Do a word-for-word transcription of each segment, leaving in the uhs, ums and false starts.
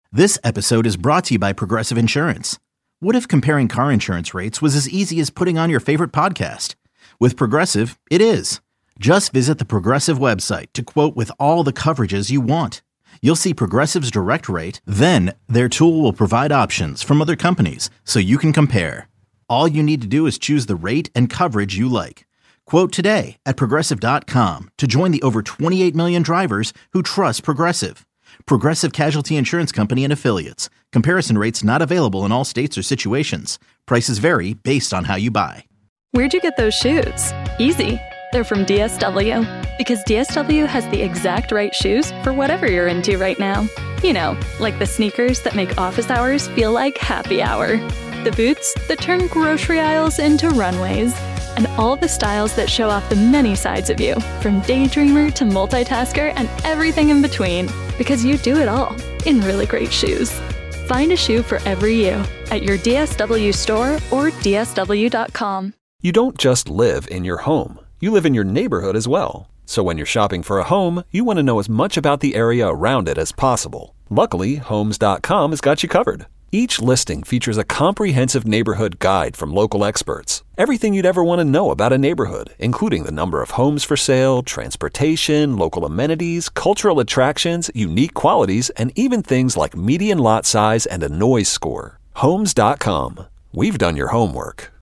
This episode is brought to you by Progressive Insurance. What if comparing car insurance rates was as easy as putting on your favorite podcast? With Progressive, it is. Just visit the Progressive website to quote with all the coverages you want. You'll see Progressive's direct rate, then their tool will provide options from other companies so you can compare. All you need to do is choose the rate and coverage you like. Quote today at Progressive dot com to join the over twenty-eight million drivers who trust Progressive. Progressive Casualty Insurance Company and Affiliates. Comparison rates not available in all states or situations. Prices vary based on how you buy. Where'd you get those shoes? Easy. They're from D S W. Because D S W has the exact right shoes for whatever you're into right now. You know, like the sneakers that make office hours feel like happy hour. The boots that turn grocery aisles into runways. And all the styles that show off the many sides of you, from daydreamer to multitasker and everything in between. Because you do it all in really great shoes. Find a shoe for every you at your D S W store or D S W dot com. You don't just live in your home. You live in your neighborhood as well. So when you're shopping for a home, you want to know as much about the area around it as possible. Luckily, Homes dot com has got you covered. Each listing features a comprehensive neighborhood guide from local experts. Everything you'd ever want to know about a neighborhood, including the number of homes for sale, transportation, local amenities, cultural attractions, unique qualities, and even things like median lot size and a noise score. Homes dot com. We've done your homework.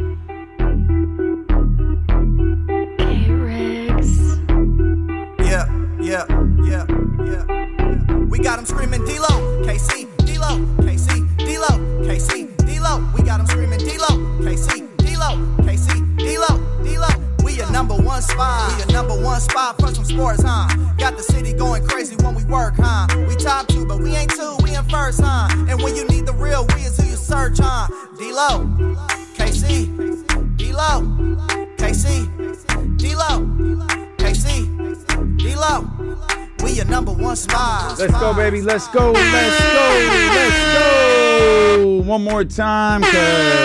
Hey, Riggs. Yeah, yeah, yeah, yeah. We got him screaming D-Lo, K C, D-Lo, K C, D-Lo, K C, D-Lo. We got him screaming D-Lo, K C, D-Lo, K C, D-Lo, D-Lo. We your number one spot, we your number one spot for some sports, huh? Got the city going crazy when we work, huh? We top two, but we ain't two, we in first, huh? And when you need the real, we is who you search, huh? D-Lo, K C, D-Lo, K C, D-Lo, K C, D-Lo. We your number one spot. Let's go, baby. Let's go. Let's go. Let's go. One more time, cause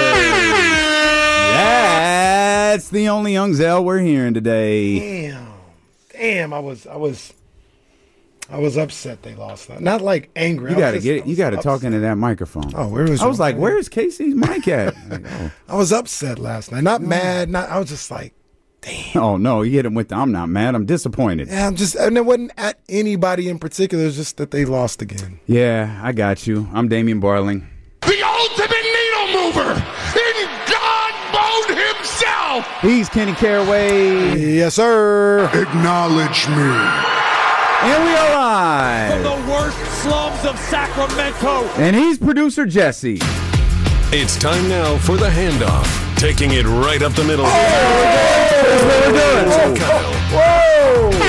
that's the only Young Zell we're hearing today. Damn. Damn, I was I was I was upset they lost that. Not like angry. You gotta get it. You gotta talk into that microphone. Oh, where was I was like, where's Casey's mic at? Like, oh. I was upset last night. Not mad, not I was just like, damn. Oh no, you hit him with the I'm not mad, I'm disappointed. Yeah, I'm just and it wasn't at anybody in particular, it's just that they lost again. Yeah, I got you. I'm Damian Barling. The ultimate needle mover in God mode himself. He's Kenny Caraway. Yes, sir. Acknowledge me. And we are live. From the worst slums of Sacramento. And he's producer Jesse. It's time now for the handoff. Taking it right up the middle. Oh, that's what we're doing. Whoa. Whoa.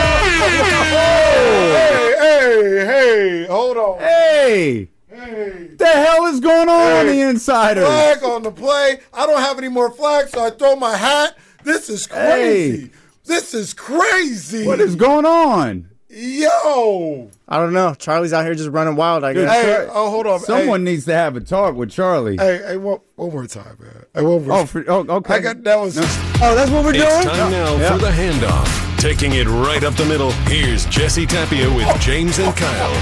Hey, hey, hey, hold on. Hey. Hey. The hell is going on Hey. on the Insider? Flag on the play. I don't have any more flags, so I throw my hat. This is crazy. Hey. This is crazy. What is going on? Yo. I don't know. Charlie's out here just running wild, I guess. Hey, oh, hold on. Someone hey. needs to have a talk with Charlie. Hey, hey, one, one more time, man. Hey, one more Oh, for, oh okay. I got that was. No. Oh, that's what we're doing? It's time now Yeah. for the handoff. Taking it right up the middle. Here's Jesse Tapia with James and Kyle.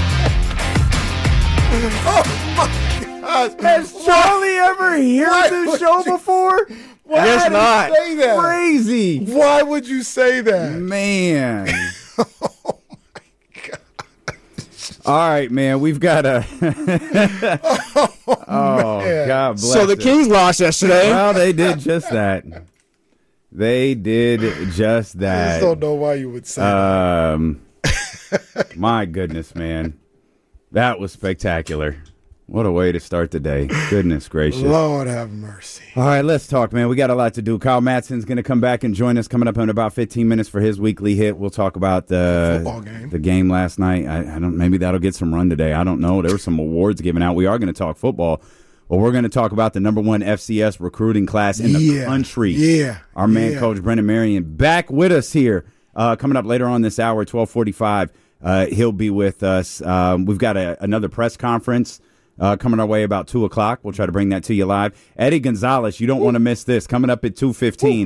Oh my gosh. Has Charlie ever heard Why this would show you- before? Why guess would not. you say that? Crazy. Why would you say that? Man. Oh my God. All right, man. We've got a. Oh, oh man. God bless. So the it. Kings lost yesterday. Well, they did just that. They did just I that. just don't know why you would say Um, my goodness, man, that was spectacular. What a way to start the day. Goodness gracious. that. Lord have mercy. All right, let's talk, man. We got a lot to do. Kyle Matson's going to come back and join us coming up in about fifteen minutes for his weekly hit. We'll talk about the Football game. the game last night. I, I don't. Maybe that'll get some run today. I don't know. There were some awards given out. We are going to talk football. Well, we're going to talk about the number one F C S recruiting class in the Yeah. country. Yeah. Our man, Yeah. Coach Brendan Marion, back with us here. Uh, coming up later on this hour, twelve forty-five, uh, he'll be with us. Um, we've got a, another press conference uh, coming our way about two o'clock. We'll try to bring that to you live. Eddie Gonzalez, you don't want to miss this. Coming up at two fifteen.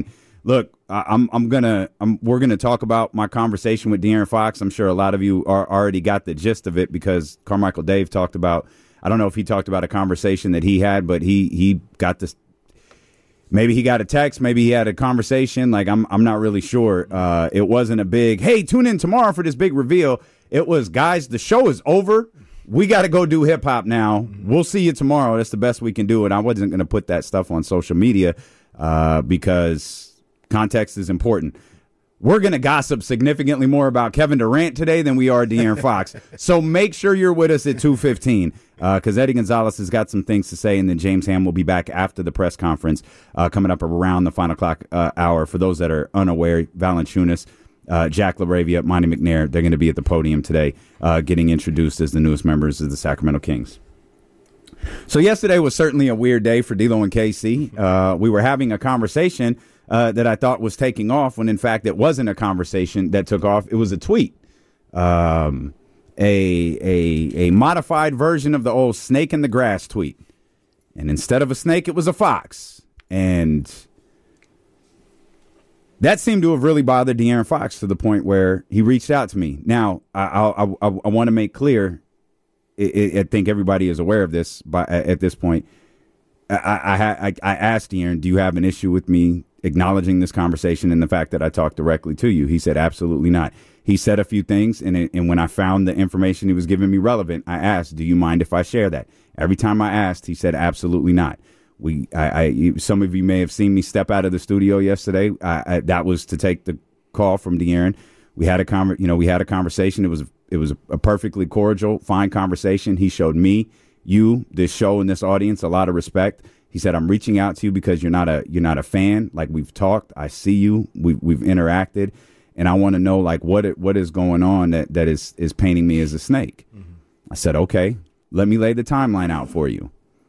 look, I, I'm I'm gonna I'm, we're gonna talk about my conversation with De'Aaron Fox. I'm sure a lot of you are already got the gist of it because Carmichael Dave talked about. I don't know if he talked about a conversation that he had, but he he got this. Maybe he got a text. Maybe he had a conversation. Like I'm I'm not really sure. Uh, it wasn't a big, hey, tune in tomorrow for this big reveal. It was, guys, the show is over. We got to go do hip hop now. We'll see you tomorrow. That's the best we can do. And I wasn't going to put that stuff on social media uh, because context is important. We're going to gossip significantly more about Kevin Durant today than we are De'Aaron Fox. So make sure you're with us at two fifteen because uh, Eddie Gonzalez has got some things to say, and then James Ham will be back after the press conference uh, coming up around the final clock uh, hour. For those that are unaware, Valanciunas, uh, Jack LaRavia, Monty McNair, they're going to be at the podium today uh, getting introduced as the newest members of the Sacramento Kings. So yesterday was certainly a weird day for D'Lo and K C. Uh, we were having a conversation Uh, that I thought was taking off when, in fact, it wasn't a conversation that took off. It was a tweet, um, a, a, a modified version of the old snake in the grass tweet. And instead of a snake, it was a fox. And that seemed to have really bothered De'Aaron Fox to the point where he reached out to me. Now, I, I, I, I want to make clear, I, I think everybody is aware of this by, at this point. I, I, I, I asked De'Aaron, do you have an issue with me acknowledging this conversation and the fact that I talked directly to you? He said, absolutely not. He said a few things, and it, and when I found the information he was giving me relevant, I asked, do you mind if I share that? Every time I asked, he said, absolutely not. We, I, I some of you may have seen me step out of the studio yesterday. I, I, that was to take the call from De'Aaron. We had a conver- you know, we had a conversation. It was it was a perfectly cordial, fine conversation. He showed me, you, this show, and this audience a lot of respect. He said, I'm reaching out to you because you're not a you're not a fan. Like, we've talked. I see you. We've, we've interacted. And I want to know, like, what it, what is going on that, that is, is painting me as a snake. Mm-hmm. I said, OK, let me lay the timeline out for you.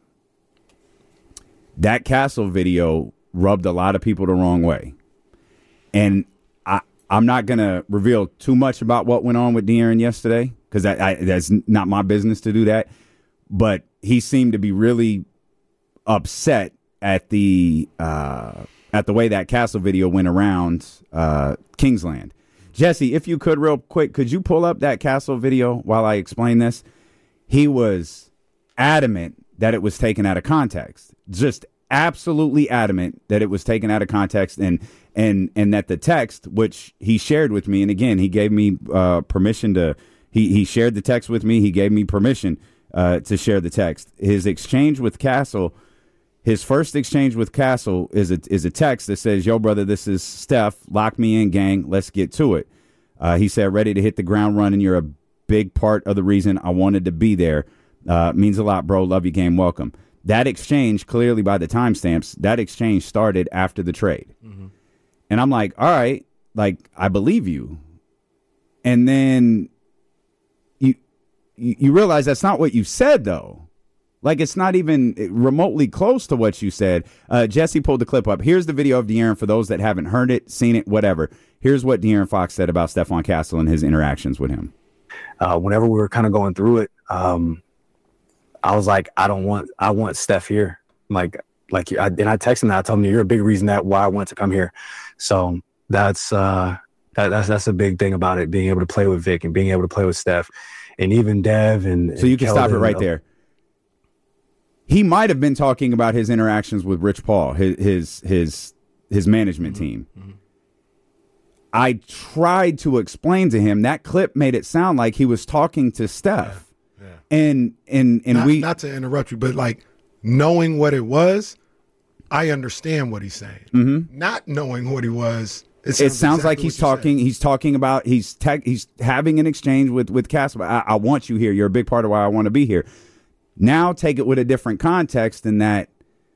That Castle video rubbed a lot of people the wrong way. And I, I'm not going to reveal too much about what went on with De'Aaron yesterday because that, I, that's not my business to do that. But he seemed to be really upset at the uh, at the way that Castle video went around uh, Kingsland. Jesse, if you could real quick, could you pull up that Castle video while I explain this? He was adamant that it was taken out of context, just absolutely adamant that it was taken out of context, and and and that the text, which he shared with me, and again, he gave me uh, permission to, he, he shared the text with me, he gave me permission uh, to share the text. His exchange with Castle His first exchange with Castle is a, is a text that says, yo, brother, this is Steph. Lock me in, gang. Let's get to it. Uh, he said, ready to hit the ground running. You're a big part of the reason I wanted to be there. Uh, means a lot, bro. Love you, game. Welcome. That exchange, clearly by the timestamps, that exchange started after the trade. Mm-hmm. And I'm like, all right, like, I believe you. And then you, you, you realize that's not what you said, though. Like, it's not even remotely close to what you said. Uh, Jesse pulled the clip up. Here's the video of De'Aaron for those that haven't heard it, seen it, whatever. Here's what De'Aaron Fox said about Stephon Castle and his interactions with him. Uh, whenever we were kind of going through it, um, I was like, I don't want, I want Steph here. Like, like, I, and I texted him that. I told him, you're a big reason that why I wanted to come here. So that's, uh, that, that's, that's a big thing about it, being able to play with Vic and being able to play with Steph and even Dev. And so you can Keldon, stop it right there. He might have been talking about his interactions with Rich Paul, his his his, his management mm-hmm. team. Mm-hmm. I tried to explain to him that clip made it sound like he was talking to Steph, yeah, yeah. and and and not, we not to interrupt you, but like knowing what it was, I understand what he's saying. Mm-hmm. Not knowing what he was, it sounds, it sounds exactly like he's talking. He's talking about he's te- he's having an exchange with with Castle. I, I want you here. You're a big part of why I want to be here. Now take it with a different context in that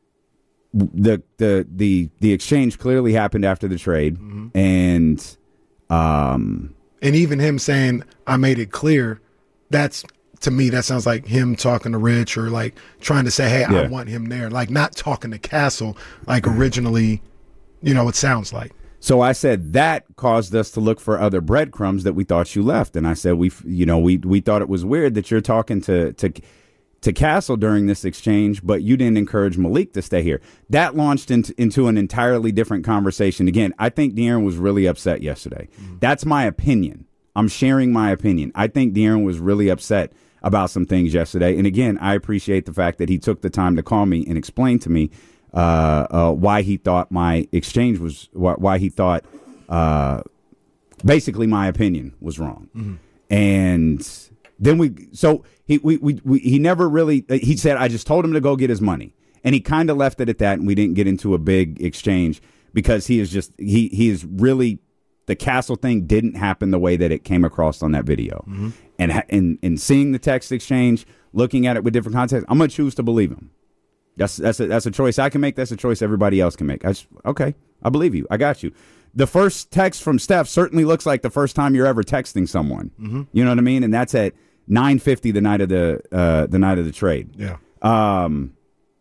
the the the the exchange clearly happened after the trade, mm-hmm. and um and even him saying I made it clear, that's to me that sounds like him talking to Rich or like trying to say, hey, yeah. I want him there, like not talking to Castle like originally, you know, it sounds like. So I said that caused us to look for other breadcrumbs that we thought you left, and I said we you know we we thought it was weird that you're talking to to. to Castle during this exchange, but you didn't encourage Malik to stay here. That launched into, into an entirely different conversation. Again, I think De'Aaron was really upset yesterday. Mm-hmm. That's my opinion. I'm sharing my opinion. I think De'Aaron was really upset about some things yesterday. And again, I appreciate the fact that he took the time to call me and explain to me uh, uh, why he thought my exchange was, why, why he thought uh, basically my opinion was wrong. Mm-hmm. And then we, so he, we, we, we, he never really, he said, I just told him to go get his money. And he kind of left it at that. And we didn't get into a big exchange because he is just, he, he is really, the Castle thing didn't happen the way that it came across on that video. Mm-hmm. And, and, and seeing the text exchange, looking at it with different context, I'm going to choose to believe him. That's, that's a, that's a choice I can make. That's a choice everybody else can make. I just, okay, I believe you. I got you. The first text from Steph certainly looks like the first time you're ever texting someone. Mm-hmm. You know what I mean? And that's at nine fifty the night of the uh, the night of the trade. Yeah. Um.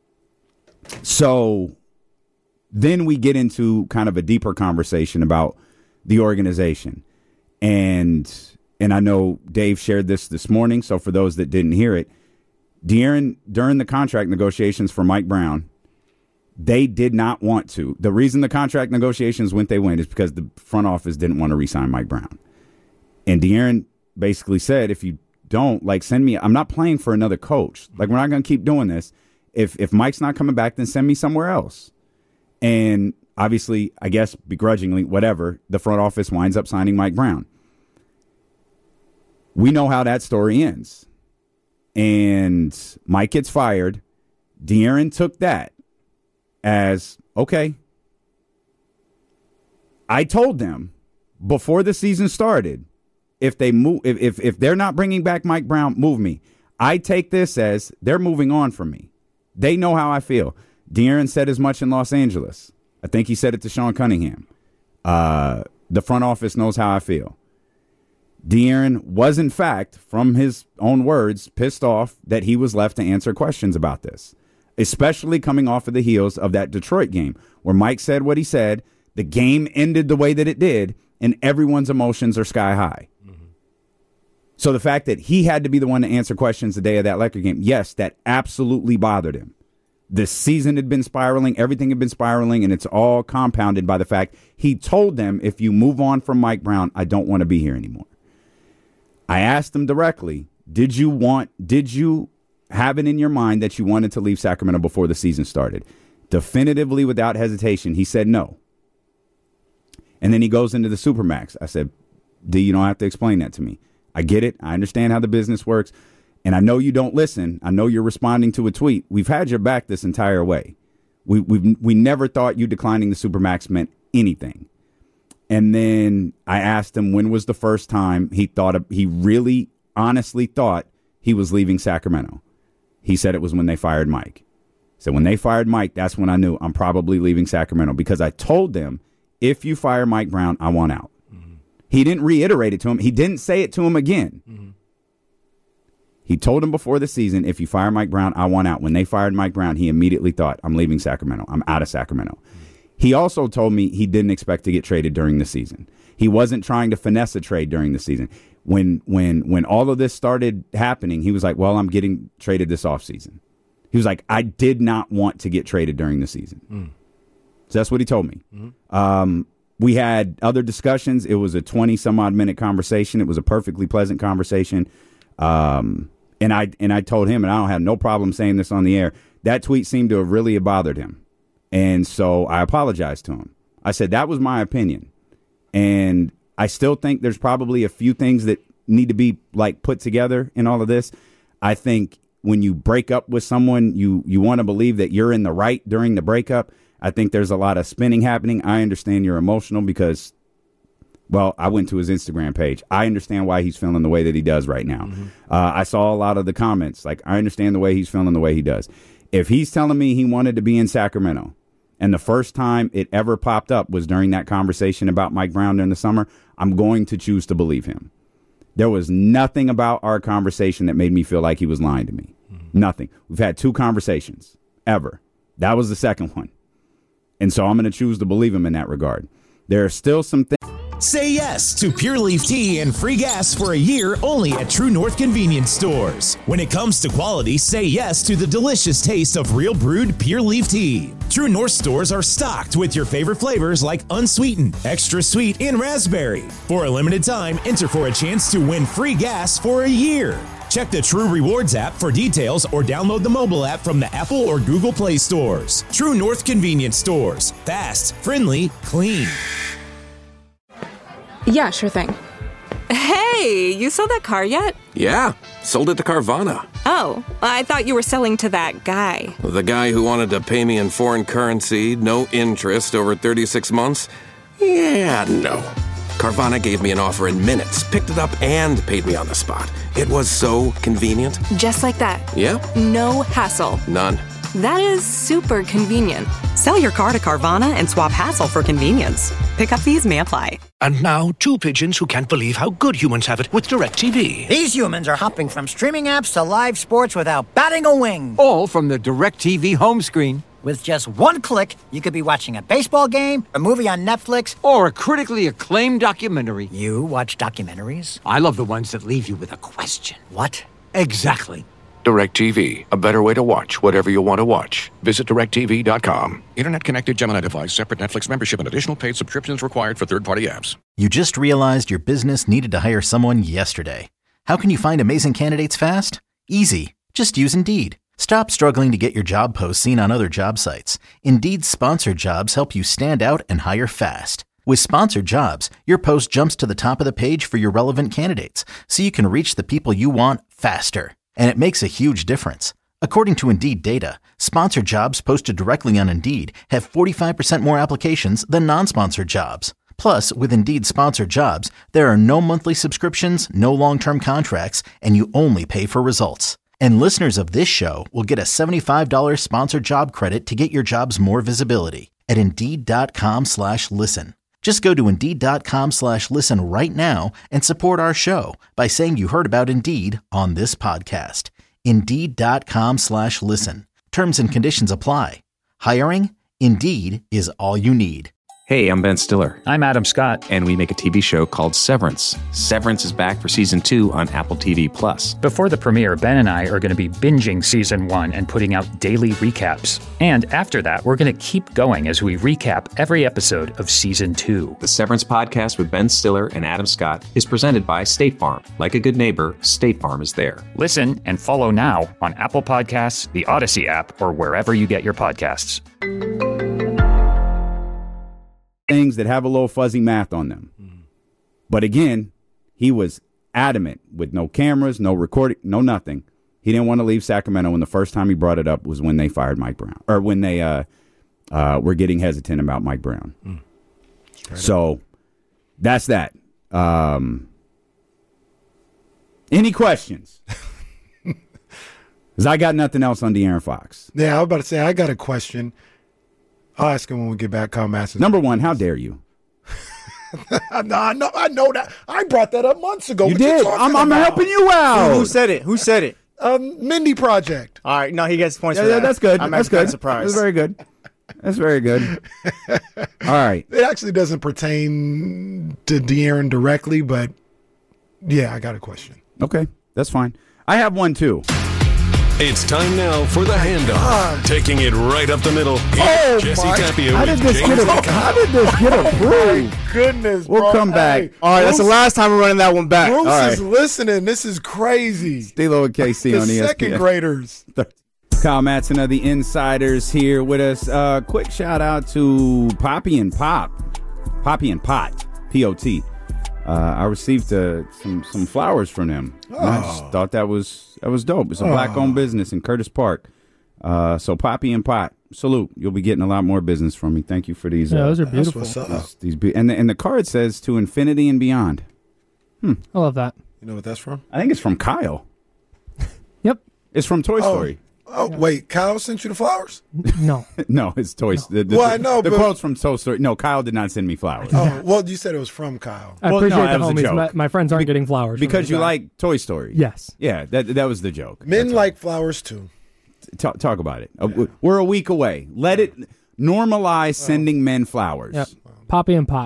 So then we get into kind of a deeper conversation about the organization, and and I know Dave shared this this morning. So for those that didn't hear it, De'Aaron during the contract negotiations for Mike Brown, they did not want to. The reason the contract negotiations went they went is because the front office didn't want to re-sign Mike Brown. And De'Aaron basically said, if you don't, like, send me, I'm not playing for another coach. Like, we're not going to keep doing this. If if Mike's not coming back, then send me somewhere else. And obviously, I guess begrudgingly, whatever, the front office winds up signing Mike Brown. We know how that story ends. And Mike gets fired. De'Aaron took that as, okay, I told them before the season started, if they move, if, if if they're not bringing back Mike Brown, move me. I take this as they're moving on from me. They know how I feel. De'Aaron said as much in Los Angeles. I think he said it to Sean Cunningham. Uh, the front office knows how I feel. De'Aaron was, in fact, from his own words, pissed off that he was left to answer questions about this, especially coming off of the heels of that Detroit game where Mike said what he said, the game ended the way that it did, and everyone's emotions are sky high. Mm-hmm. So the fact that he had to be the one to answer questions the day of that Lakers game, yes, that absolutely bothered him. The season had been spiraling, everything had been spiraling, and it's all compounded by the fact he told them, if you move on from Mike Brown, I don't want to be here anymore. I asked him directly, did you want, did you have it in your mind that you wanted to leave Sacramento before the season started? Definitively, without hesitation, he said no. And then he goes into the Supermax. I said, D, you don't have to explain that to me. I get it. I understand how the business works. And I know you don't listen. I know you're responding to a tweet. We've had your back this entire way. We we we never thought you declining the Supermax meant anything. And then I asked him when was the first time he thought of, he really honestly thought he was leaving Sacramento. He said it was when they fired Mike. So when they fired Mike, that's when I knew I'm probably leaving Sacramento, because I told them, if you fire Mike Brown, I want out. Mm-hmm. He didn't reiterate it to him. He didn't say it to him again. Mm-hmm. He told him before the season, if you fire Mike Brown, I want out. When they fired Mike Brown, he immediately thought, I'm leaving Sacramento. I'm out of Sacramento. Mm-hmm. He also told me he didn't expect to get traded during the season. He wasn't trying to finesse a trade during the season. When when when all of this started happening, he was like, well, I'm getting traded this offseason. He was like, I did not want to get traded during the season. Mm. So that's what he told me. Mm-hmm. Um, we had other discussions. It was a twenty some odd minute conversation. It was a perfectly pleasant conversation. Um, and I and I told him, and I don't have no problem saying this on the air, that tweet seemed to have really bothered him. And so I apologized to him. I said, that was my opinion. And I still think there's probably a few things that need to be like put together in all of this. I think when you break up with someone, you, you want to believe that you're in the right during the breakup. I think there's a lot of spinning happening. I understand you're emotional because, well, I went to his Instagram page. I understand why he's feeling the way that he does right now. Mm-hmm. Uh, I saw a lot of the comments. Like, I understand the way he's feeling the way he does. If he's telling me he wanted to be in Sacramento, and the first time it ever popped up was during that conversation about Mike Brown during the summer, I'm going to choose to believe him. There was nothing about our conversation that made me feel like he was lying to me. Mm-hmm. Nothing. We've had two conversations ever. That was the second one. And so I'm going to choose to believe him in that regard. There are still some things. Say yes to Pure Leaf Tea and free gas for a year only at True North Convenience Stores. When it comes to quality, say yes to the delicious taste of real brewed Pure Leaf Tea. True North stores are stocked with your favorite flavors like unsweetened, extra sweet, and raspberry. For a limited time, enter for a chance to win free gas for a year. Check the True Rewards app for details or download the mobile app from the Apple or Google Play stores. True North Convenience Stores. Fast, friendly, clean. Yeah, sure thing. Hey, you sold that car yet? Yeah, sold it to Carvana. Oh, I thought you were selling to that guy. The guy who wanted to pay me in foreign currency, no interest, over thirty-six months? Yeah, no. Carvana gave me an offer in minutes, picked it up, and paid me on the spot. It was so convenient. Just like that. Yeah? No hassle. None. That is super convenient. Sell your car to Carvana and swap hassle for convenience. Pickup fees may apply. And now, two pigeons who can't believe how good humans have it with DirecTV. These humans are hopping from streaming apps to live sports without batting a wing. All from the DirecTV home screen. With just one click, you could be watching a baseball game, a movie on Netflix, or a critically acclaimed documentary. You watch documentaries? I love the ones that leave you with a question. What? Exactly. DirecTV, a better way to watch whatever you want to watch. Visit direct T V dot com. Internet-connected Gemini device, separate Netflix membership, and additional paid subscriptions required for third-party apps. You just realized your business needed to hire someone yesterday. How can you find amazing candidates fast? Easy. Just use Indeed. Stop struggling to get your job posts seen on other job sites. Indeed's sponsored jobs help you stand out and hire fast. With sponsored jobs, your post jumps to the top of the page for your relevant candidates, so you can reach the people you want faster. And it makes a huge difference. According to Indeed data, sponsored jobs posted directly on Indeed have forty-five percent more applications than non-sponsored jobs. Plus, with Indeed sponsored jobs, there are no monthly subscriptions, no long-term contracts, and you only pay for results. And listeners of this show will get a seventy-five dollars sponsored job credit to get your jobs more visibility at Indeed.com slash listen. Just go to Indeed.com slash listen right now and support our show by saying you heard about Indeed on this podcast. Indeed.com slash listen. Terms and conditions apply. Hiring? Indeed is all you need. Hey, I'm Ben Stiller. I'm Adam Scott. And we make a T V show called Severance. Severance is back for season two on Apple T V Plus. Before the premiere, Ben and I are going to be binging season one and putting out daily recaps. And after that, we're going to keep going as we recap every episode of season two. The Severance podcast with Ben Stiller and Adam Scott is presented by State Farm. Like a good neighbor, State Farm is there. Listen and follow now on Apple Podcasts, the Odyssey app, or wherever you get your podcasts. Things that have a little fuzzy math on them. Mm. But again, he was adamant with no cameras, no recording, no nothing. He didn't want to leave Sacramento, and the first time he brought it up was when they fired Mike Brown, or when they uh, uh, were getting hesitant about Mike Brown. Mm. So up. That's that. Um, any questions? Because I got nothing else on De'Aaron Fox. Yeah, I was about to say, I got a question. I'll ask him when we get back. Kyle Masters. Number one, how dare you? no, I know, I know that. I brought that up months ago. You what did. You I'm, I'm helping you out. Who, who said it? Who said it? Um, Mindy Project. All right, no, he gets points yeah, for yeah, that. That's good. I'm that's good. Surprised. That's very good. That's very good. All right. It actually doesn't pertain to De'Aaron directly, but yeah, I got a question. Okay, that's fine. I have one too. It's time now for the handoff. Uh, Taking it right up the middle. Oh Jesse Tapia how with did this James get a, How did this get approved? Oh, goodness, We'll bro. come back. Hey, All right, Bruce, that's the last time we're running that one back. Bruce All right. is listening. This is crazy. Stilo and K C the on E S P N. second graders. Kyle Matson of the Insiders here with us. Uh, quick shout out to Poppy and Pop. Poppy and Pot. P O T. Uh, I received uh, some some flowers from them. Oh. And I just thought that was that was dope. It's a oh. black-owned business in Curtis Park. Uh, so Poppy and Pot, salute. You'll be getting a lot more business from me. Thank you for these. Yeah, uh, those are beautiful. That's what's up. These, these be- and, the, and the card says to infinity and beyond. Hmm. I love that. You know what that's from? I think it's from Kyle. Yep. It's from Toy oh. Story. Oh, yeah. wait, Kyle sent you the flowers? No. no, it's Toy Story. No. The, the, well, I know, the but... quote's from Toy Story. No, Kyle did not send me flowers. Oh, well, you said it was from Kyle. I well, appreciate no, the homies. My, my friends aren't Be- getting flowers. Because you guy. like Toy Story. Yes. Yeah, that that was the joke. Men That's like all. flowers, too. Talk, talk about it. Yeah. We're a week away. Let it normalize sending men flowers. Yep. Poppy and Pot.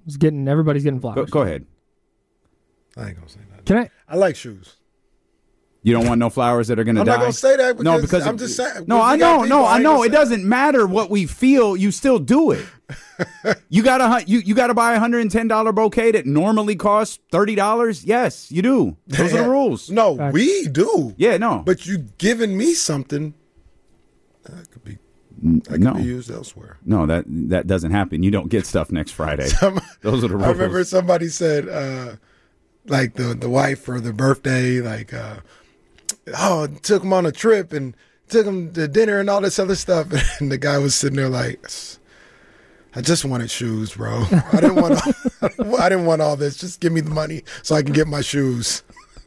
It's getting everybody's getting flowers. Go, go ahead. I ain't gonna say that. Can I? I like shoes. You don't want no flowers that are going to I'm die? not gonna say that because, no, because I'm it, just saying. No, I know, no, I know. It doesn't matter what we feel. You still do it. you got to you you got to buy a one hundred ten dollars bouquet that normally costs thirty dollars. Yes, you do. Those are the rules. No, we do. Yeah, no. But you giving me something that could be that could no. be used elsewhere. No, that that doesn't happen. You don't get stuff next Friday. Some, Those are the rules. I remember somebody said, uh, like the the wife for the birthday, like. Uh, Oh, took him on a trip and took him to dinner and all this other stuff. And the guy was sitting there like, I just wanted shoes, bro. I didn't want all, I didn't want all this. Just give me the money so I can get my shoes.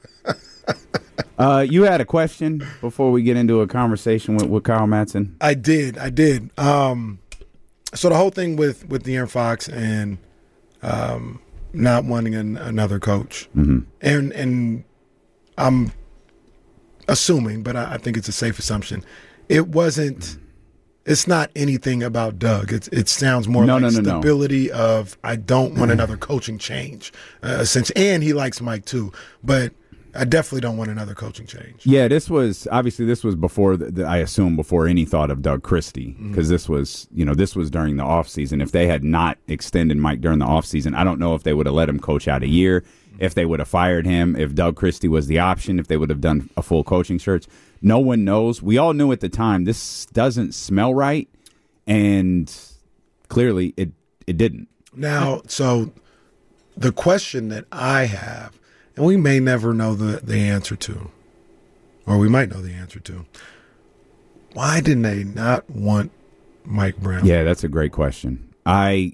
uh, you had a question before we get into a conversation with, with Kyle Madsen? I did. I did. Um, so the whole thing with, with De'Aaron Fox and um, not wanting an, another coach. Mm-hmm. And, and I'm assuming, but I, I think it's a safe assumption. It wasn't. It's not anything about Doug. It it sounds more no, like no, no, stability no. of I don't want another coaching change. Uh, since and he likes Mike too, but I definitely don't want another coaching change. Yeah, this was obviously this was before the, the, I assume before any thought of Doug Christie, because mm-hmm. this was you know this was during the offseason. If they had not extended Mike during the offseason, I don't know if they would have let him coach out a year. If they would have fired him, if Doug Christie was the option, if they would have done a full coaching search. No one knows. We all knew at the time this doesn't smell right, and clearly it it didn't. Now, so the question that I have, and we may never know the, the answer to, or we might know the answer to, why didn't they not want Mike Brown? Yeah, that's a great question. I...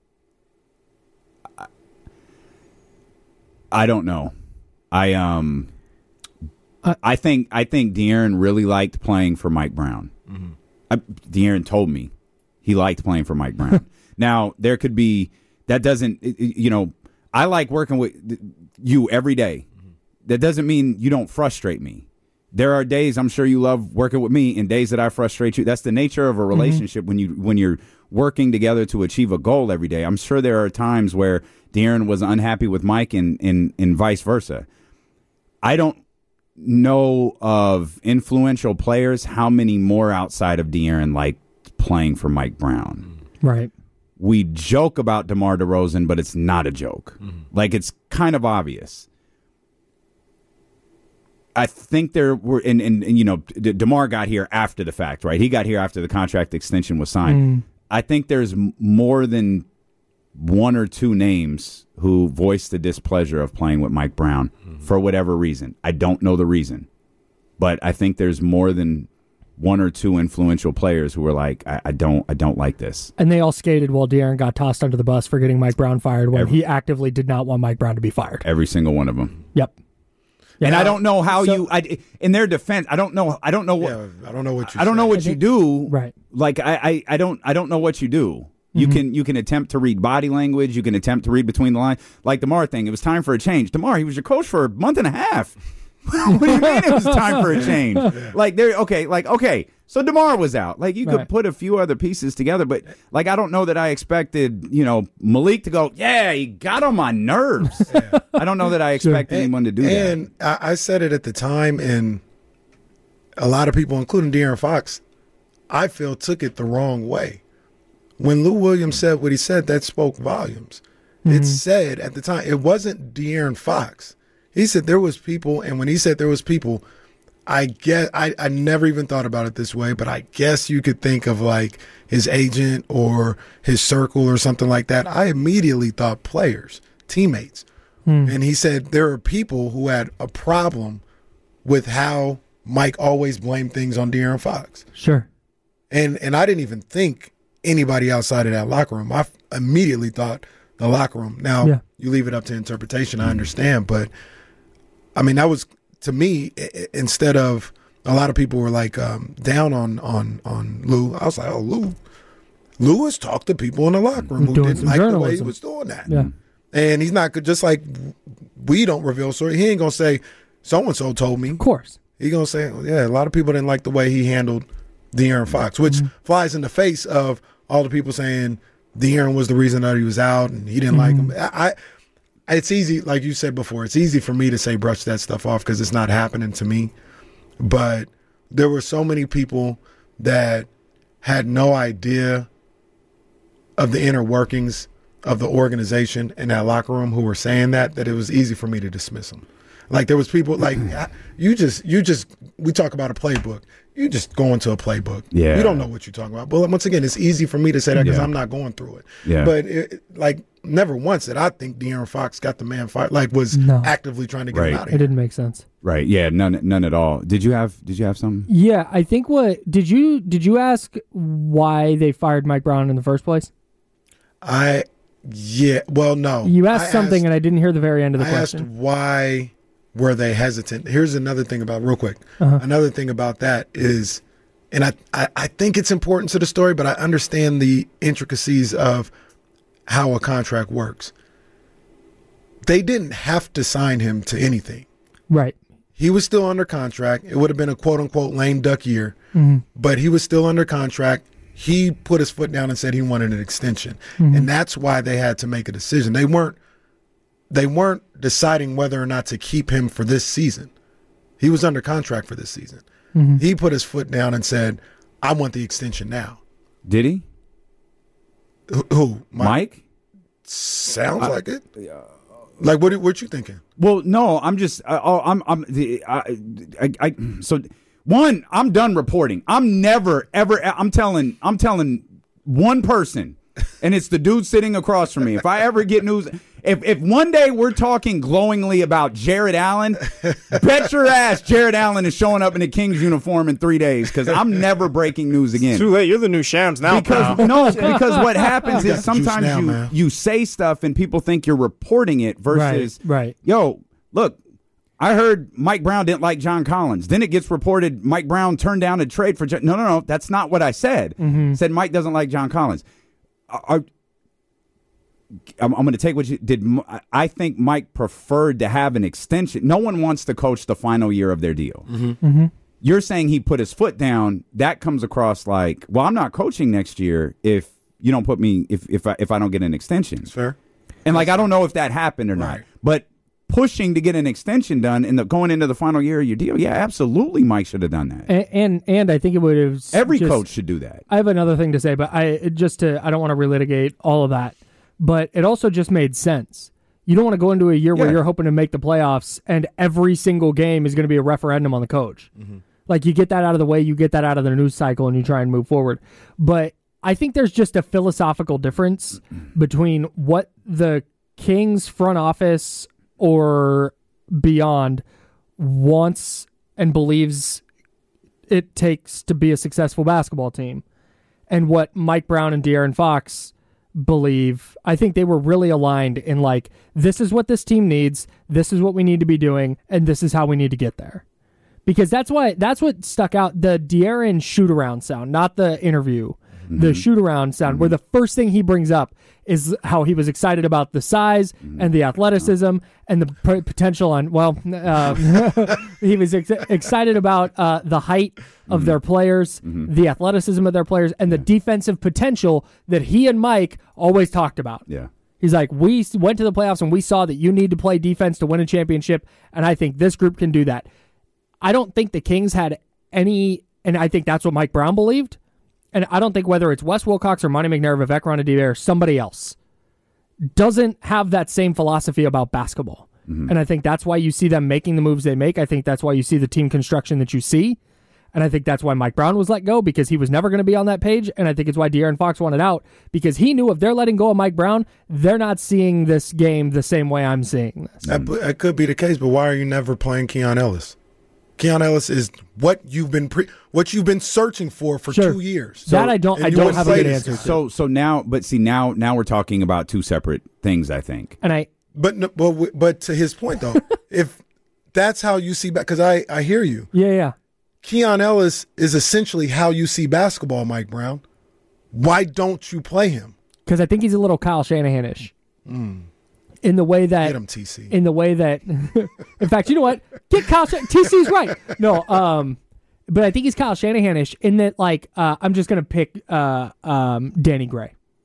I don't know. I um, uh, I think I think De'Aaron really liked playing for Mike Brown. Mm-hmm. I, De'Aaron told me he liked playing for Mike Brown. Now there could be that doesn't you know I like working with you every day. Mm-hmm. That doesn't mean you don't frustrate me. There are days I'm sure you love working with me, and days that I frustrate you. That's the nature of a relationship mm-hmm. when you when you're working together to achieve a goal every day. I'm sure there are times where De'Aaron was unhappy with Mike and, and, and vice versa. I don't know of influential players how many more outside of De'Aaron like playing for Mike Brown. Right. We joke about DeMar DeRozan, but it's not a joke. Mm-hmm. Like, it's kind of obvious. I think there were, and, and, and you know, De- DeMar got here after the fact, right? He got here after the contract extension was signed. Mm. I think there's m- more than one or two names who voiced the displeasure of playing with Mike Brown mm-hmm. for whatever reason. I don't know the reason, but I think there's more than one or two influential players who were like, I, I don't, I don't like this. And they all skated while De'Aaron got tossed under the bus for getting Mike Brown fired when every, he actively did not want Mike Brown to be fired. Every single one of them. Yep. Yeah, and I don't know how so, you. I, in their defense, I don't know. I don't know what. Yeah, I don't know what you. I don't know what think, you do. Right. Like I, I, I don't. I don't know what you do. You mm-hmm. can you can attempt to read body language. You can attempt to read between the lines. Like DeMar thing, it was time for a change. DeMar, he was your coach for a month and a half. What do you mean it was time for a change? Yeah. Like there, okay, like okay. So DeMar was out. Like you could right. put a few other pieces together, but like I don't know that I expected you know Malik to go. Yeah, he got on my nerves. Yeah. I don't know that I expect sure. anyone to do and, that. And I, I said it at the time, and a lot of people, including De'Aaron Fox, I feel took it the wrong way. When Lou Williams said what he said, that spoke volumes. Mm-hmm. It said at the time, it wasn't De'Aaron Fox. He said there was people, and when he said there was people, I guess I, I never even thought about it this way, but I guess you could think of like his agent or his circle or something like that. I immediately thought players, teammates. Mm. And he said there are people who had a problem with how Mike always blamed things on De'Aaron Fox. Sure. And and I didn't even think anybody outside of that locker room. I immediately thought the locker room. Now, yeah. you leave it up to interpretation, I understand. But, I mean, that was, to me, I- instead of a lot of people were like um, down on, on, on Lou, I was like, oh, Lou. Lou has talked to people in the locker room who didn't like journalism. the way he was doing that. Yeah. And he's not, just like we don't reveal story, he ain't going to say, so-and-so told me. Of course. He's going to say, yeah, a lot of people didn't like the way he handled De'Aaron Fox, which mm-hmm. flies in the face of all the people saying De'Aaron was the reason that he was out and he didn't mm-hmm. like him. I, I, it's easy, like you said before, it's easy for me to say brush that stuff off because it's not happening to me. But there were so many people that had no idea of the inner workings of the organization in that locker room who were saying that, that it was easy for me to dismiss them. Like there was people like you just you just we talk about a playbook. You just go into a playbook. Yeah. You don't know what you're talking about. But once again, it's easy for me to say that because yeah. I'm not going through it. Yeah. But it, like never once did I think De'Aaron Fox got the man fired. Like was no. actively trying to get right. him out of here. It didn't make sense. Right. Yeah. None. None at all. Did you have? Did you have something? Yeah. I think what did you did you ask why they fired Mike Brown in the first place? I yeah. Well, no. You asked I something asked, and I didn't hear the very end of the I question. Asked why were they hesitant? Here's another thing about real quick. Uh-huh. Another thing about that is. And I, I, I think it's important to the story, but I understand the intricacies of how a contract works. They didn't have to sign him to anything. Right. He was still under contract. It would have been a quote-unquote lame duck year, mm-hmm. but he was still under contract. He put his foot down and said he wanted an extension, mm-hmm. and that's why they had to make a decision. They weren't they weren't deciding whether or not to keep him for this season. He was under contract for this season. Mm-hmm. He put his foot down and said, I want the extension now. Did he? Who? who? Mike? Mike? Sounds I, like it. Yeah. Like, what what you thinking? Well, no, I'm just, uh, oh, I'm, I'm, the, I, I, I, so, one, I'm done reporting. I'm never, ever, I'm telling, I'm telling one person, and it's the dude sitting across from me. If I ever get news, if if one day we're talking glowingly about Jared Allen, bet your ass Jared Allen is showing up in a Kings uniform in three days because I'm never breaking news again. It's too late. You're the new Shams now. Because pal. no, because what happens is sometimes now, you man. you say stuff and people think you're reporting it versus right, right. Yo, look. I heard Mike Brown didn't like John Collins. Then it gets reported Mike Brown turned down a trade for John. No, no, no. That's not what I said. Mm-hmm. I said Mike doesn't like John Collins. Are, I'm, I'm going to take what you did. I think Mike preferred to have an extension. No one wants to coach the final year of their deal. Mm-hmm. Mm-hmm. You're saying he put his foot down. That comes across like, well, I'm not coaching next year if you don't put me if if I, if I don't get an extension. That's fair. And like I don't know if that happened or right. not, but pushing to get an extension done and the, going into the final year of your deal, yeah, absolutely, Mike should have done that. And and, and I think it would have. Every just, coach should do that. I have another thing to say, but I just to I don't want to relitigate all of that. But it also just made sense. You don't want to go into a year Yeah. where you're hoping to make the playoffs and every single game is going to be a referendum on the coach. Mm-hmm. Like, you get that out of the way, you get that out of the news cycle, and you try and move forward. But I think there's just a philosophical difference between what the Kings front office or beyond wants and believes it takes to be a successful basketball team and what Mike Brown and De'Aaron Fox believe. I think they were really aligned in like, this is what this team needs, this is what we need to be doing, and this is how we need to get there. Because that's why that's what stuck out, the De'Aaron shoot-around sound, not the interview, mm-hmm. the shoot-around sound, mm-hmm. where the first thing he brings up is how he was excited about the size mm-hmm. and the athleticism and the p- potential on, well, uh, he was ex- excited about uh, the height of mm-hmm. their players, mm-hmm. the athleticism of their players, and the defensive potential that he and Mike always talked about. Yeah. He's like, we went to the playoffs and we saw that you need to play defense to win a championship, and I think this group can do that. I don't think the Kings had any, and I think that's what Mike Brown believed, and I don't think whether it's Wes Wilcox or Monty McNair, Vivek Ranadive, or somebody else, doesn't have that same philosophy about basketball. Mm-hmm. And I think that's why you see them making the moves they make. I think that's why you see the team construction that you see. And I think that's why Mike Brown was let go, because he was never going to be on that page. And I think it's why De'Aaron Fox wanted out, because he knew if they're letting go of Mike Brown, they're not seeing this game the same way I'm seeing this. That, that could be the case, but why are you never playing Keon Ellis? Keon Ellis is what you've been pre- what you've been searching for for sure. two years. So, that I don't I don't have a good answer to. So so now, but see now now we're talking about two separate things, I think. And I but no, but but to his point though, if that's how you see, because I I hear you. Yeah, yeah. Keon Ellis is essentially how you see basketball, Mike Brown. Why don't you play him? Because I think he's a little Kyle Shanahan-ish. Mm. In the way that, get him, T C. In the way that, in fact, you know what? Get Kyle. Sh- T C's right. No, um, but I think he's Kyle Shanahan-ish in that, like, uh, I'm just gonna pick uh, um, Danny Gray.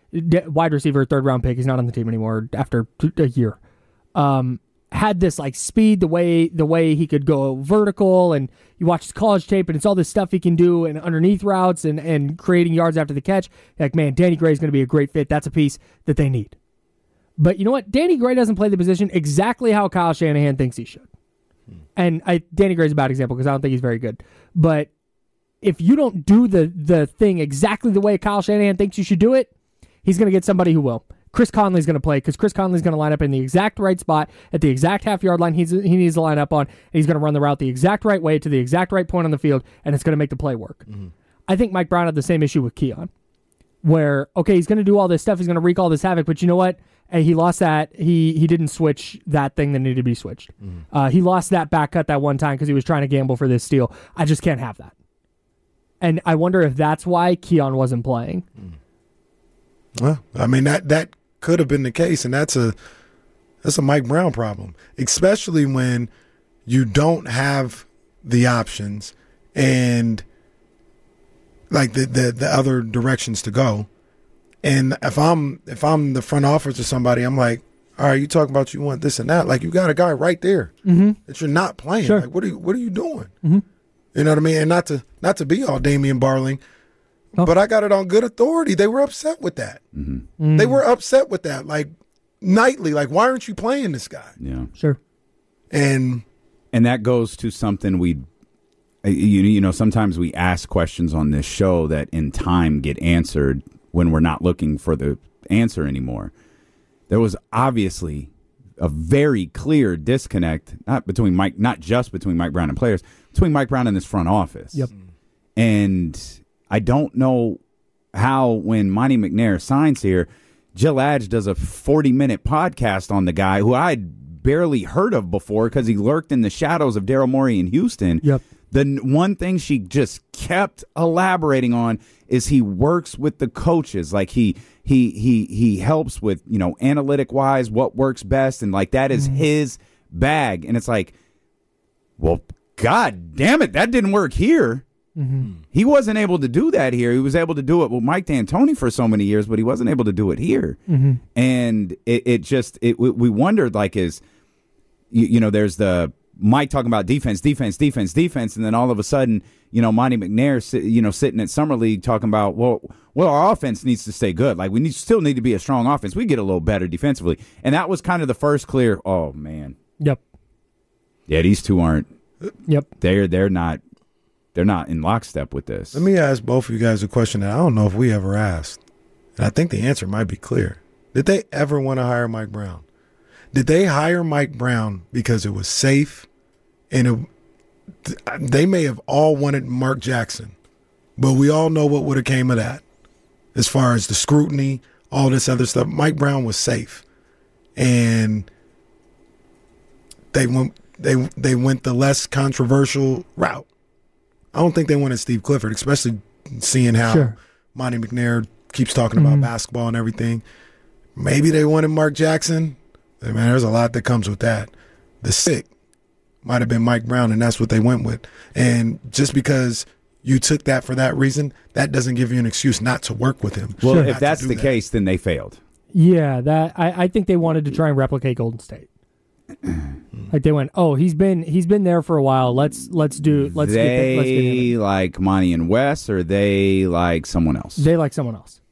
d- wide receiver, third round pick. He's not on the team anymore after t- a year. Um, had this like speed, the way the way he could go vertical, and you watch his college tape, and it's all this stuff he can do and underneath routes and, and creating yards after the catch. Like, man, Danny Gray is going to be a great fit. That's a piece that they need. But you know what? Danny Gray doesn't play the position exactly how Kyle Shanahan thinks he should. And I, Danny Gray's a bad example because I don't think he's very good. But if you don't do the the thing exactly the way Kyle Shanahan thinks you should do it, he's going to get somebody who will. Chris Conley's going to play because Chris Conley's going to line up in the exact right spot at the exact half-yard line he's, he needs to line up on, and he's going to run the route the exact right way to the exact right point on the field, and it's going to make the play work. Mm-hmm. I think Mike Brown had the same issue with Keon, where, okay, he's going to do all this stuff, he's going to wreak all this havoc, but you know what? Hey, he lost that. He he didn't switch that thing that needed to be switched. Mm. Uh, he lost that back cut that one time because he was trying to gamble for this steal. I just can't have that. And I wonder if that's why Keon wasn't playing. Mm. Well, I mean, that that could have been the case, and that's a that's a Mike Brown problem, especially when you don't have the options and like the the, the other directions to go. And if I'm if I'm the front office or somebody, I'm like, all right, you talking about you want this and that. Like, you got a guy right there mm-hmm. that you're not playing. Sure. Like, what are you what are you doing? Mm-hmm. You know what I mean? And not to not to be all Damian Barling, oh. but I got it on good authority. They were upset with that. Mm-hmm. Mm. They were upset with that. Like, nightly, like, why aren't you playing this guy? Yeah, sure. And and that goes to something we, you you know, sometimes we ask questions on this show that in time get answered when we're not looking for the answer anymore. There was obviously a very clear disconnect, not between Mike, not just between Mike Brown and players, between Mike Brown and his front office. Yep. And I don't know how, when Monty McNair signs here, Jill Adge does a forty-minute podcast on the guy who I'd barely heard of before because he lurked in the shadows of Daryl Morey in Houston. Yep. The one thing she just kept elaborating on is he works with the coaches. Like he he he he helps with, you know, analytic wise, what works best, and like that is mm-hmm. his bag. And it's like, well, God damn it, that didn't work here. Mm-hmm. He wasn't able to do that here. He was able to do it with Mike D'Antoni for so many years, but he wasn't able to do it here. Mm-hmm. And it, it just it we wondered, like, is you, you know, there's the Mike talking about defense, defense, defense, defense, and then all of a sudden, you know, Monty McNair, you know, sitting at Summer League talking about, well, well, our offense needs to stay good. Like, we need still need to be a strong offense. We get a little better defensively, and that was kind of the first clear. Oh man. Yep. Yeah, these two aren't. Yep. They're they're not. They're not in lockstep with this. Let me ask both of you guys a question that I don't know if we ever asked, and I think the answer might be clear. Did they ever want to hire Mike Brown? Did they hire Mike Brown because it was safe? And it, they may have all wanted Mark Jackson, but we all know what would have came of that. As far as the scrutiny, all this other stuff, Mike Brown was safe, and they went they they went the less controversial route. I don't think they wanted Steve Clifford, especially seeing how sure. Monty McNair keeps talking about mm-hmm. basketball and everything. Maybe they wanted Mark Jackson. I mean, there's a lot that comes with that. The sick might have been Mike Brown, and that's what they went with. And just because you took that for that reason, that doesn't give you an excuse not to work with him. Well, Sure. if that's the that. case, then they failed. Yeah, that I, I think they wanted to try and replicate Golden State. Like they went, oh, he's been he's been there for a while. Let's let's do let's they get the, let's get him. like Monty and Wes, or they like someone else. They like someone else.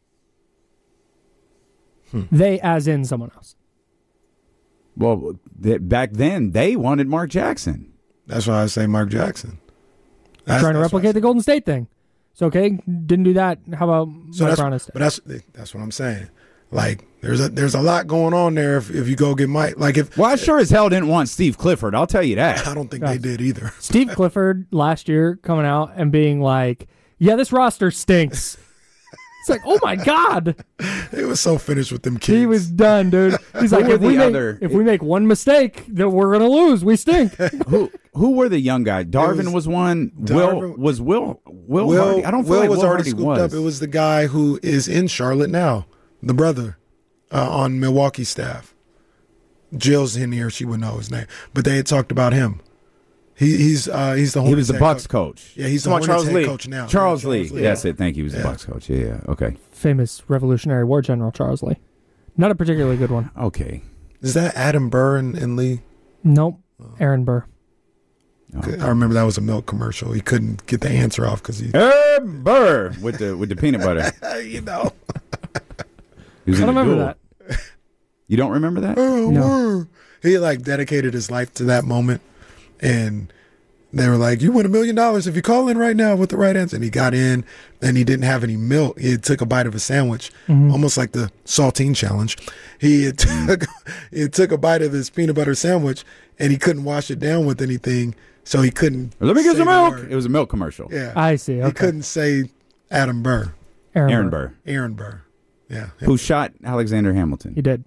Hmm. They, as in someone else. Well, th- back then they wanted Mark Jackson. That's why I say Mark Jackson. That's, trying to that's replicate the Golden State thing. So okay, didn't do that. How about so Mike that's, Brown instead? But that's that's what I'm saying. Like there's a there's a lot going on there. If, if you go get Mike, like if well, I sure as hell didn't want Steve Clifford. I'll tell you that. I don't think Yeah. they did either. Steve Clifford last year coming out and being like, "Yeah, this roster stinks." It's like, oh my god, He was so finished with them kids. he was done, dude. He's Who like, were if we, the make, other- if we make one mistake, then we're gonna lose. We stink. who who were the young guys? Darvin was, was one. Darvin- Will was Will Will, Will, Hardy. I don't feel Will like was Will already Hardy scooped was. up. It was the guy who is in Charlotte now, the brother uh, on Milwaukee staff. Jill's in here; she would know his name. But they had talked about him. He, he's uh, he's the he Hornets was the head Bucks coach. Yeah, he's the Come on, Hornets Charles head Lee. coach now. Charles Yeah, Lee. Lee. That's it. Thank you. He was Yeah. the Bucks coach. Yeah, yeah. Okay. Famous Revolutionary War General Charles Lee. Not a particularly good one. Okay. Is that Adam Burr and, and Lee? Nope. Aaron Burr. I remember that was a milk commercial. He couldn't get the answer off because he. Aaron Burr with the with the peanut butter. you know. He was I in don't the remember duel. that. You don't remember that? Oh, No. Burr. He like dedicated his life to that moment, and they were like, "You win a million dollars if you call in right now with the right answer." And he got in, and he didn't have any milk. He took a bite of a sandwich, Mhm. almost like the saltine challenge. He had took he took a bite of his peanut butter sandwich, and he couldn't wash it down with anything, so he couldn't. Let me get say some the milk. word. It was a milk commercial. Yeah, I see. He Okay. couldn't say Adam Burr, Aaron, Aaron Burr. Burr, Aaron Burr. Yeah, who shot Alexander Hamilton. He did.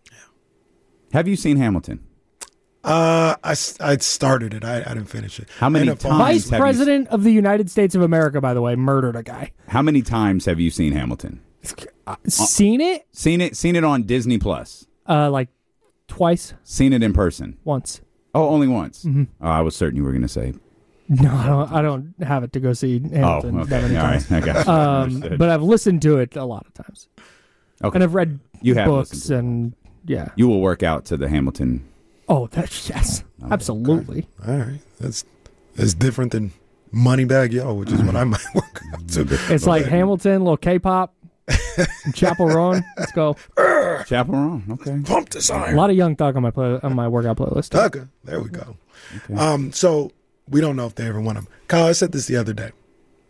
Have you seen Hamilton? Uh, I, s- I started it. I, I didn't finish it. How many And if- times Vice have you- President of the United States of America, by the way, murdered a guy. How many times have you seen Hamilton? Seen it? Seen it? Seen it on Disney Plus? Uh, like twice, Seen it in person? once. Oh, only once. Mhm. Oh, I was certain you were going to say. No, I don't. I don't have it to go see Hamilton Oh, okay. that many All times. right. I got you. Um, Understood. but I've listened to it a lot of times, Okay. and I've read You have books listened to it. and yeah. You will work out to the Hamilton. Oh, that's yes, absolutely. All right, that's that's different than Moneybag Yo, which is what I might work out to. It's like Hamilton, little K-pop, Chapel Roan. Let's go. Chapel Roan. Okay. Pump this A iron. lot of Young Thug on my play, on my workout playlist. Tucker. There we go. Um, so we don't know if they ever won them. Kyle, I said this the other day.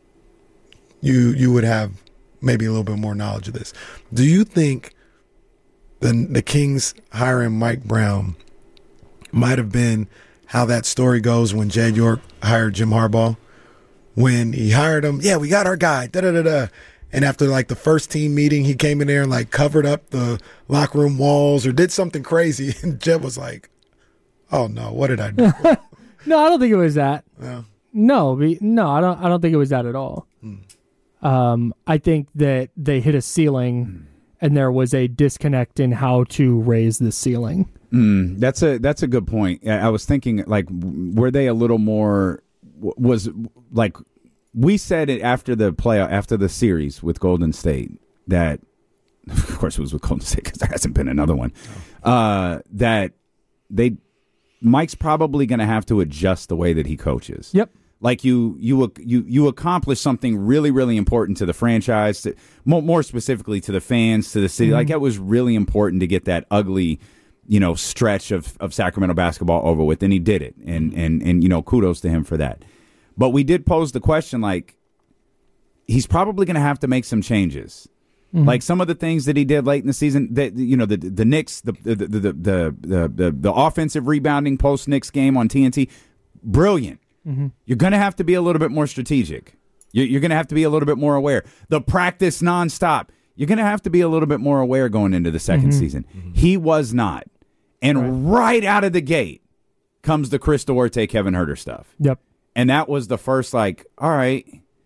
You you would have maybe a little bit more knowledge of this. Do you think the the Kings hiring Mike Brown might have been how that story goes when Jed York hired Jim Harbaugh? When he hired him, yeah, we got our guy, da da da da. And after like the first team meeting, he came in there and like covered up the locker room walls or did something crazy, and Jed was like, "Oh no, what did I do?" No, I don't think it was that. No. No, be, no, I don't. I don't think it was that at all. Um, I think that they hit a ceiling, and there was a disconnect in how to raise the ceiling. Mm, that's a that's a good point. I I was thinking, like, w- were they a little more? w- Was like we said it after the play after the series with Golden State that, of course, it was with Golden State because there hasn't been another one. Uh, that they Mike's probably going to have to adjust the way that he coaches. Yep. Like you, you, you, you accomplish something really, really important to the franchise, to, more, more specifically to the fans, to the city. Mhm. Like that was really important to get that ugly, you know, stretch of, of Sacramento basketball over with, and he did it. And and and you know, kudos to him for that. But we did pose the question, like, he's probably going to have to make some changes. Mhm. Like some of the things that he did late in the season, that you know, the the Knicks, the the the the the the, the, the offensive rebounding post Knicks game on T N T, brilliant. Mm-hmm. You're going to have to be a little bit more strategic. You're, you're going to have to be a little bit more aware. The practice nonstop. You're going to have to be a little bit more aware going into the second Mhm. season. He was not. And right. out of the gate comes the Chris Duarte, Kevin Huerter stuff. Yep. And that was the first, like, all right.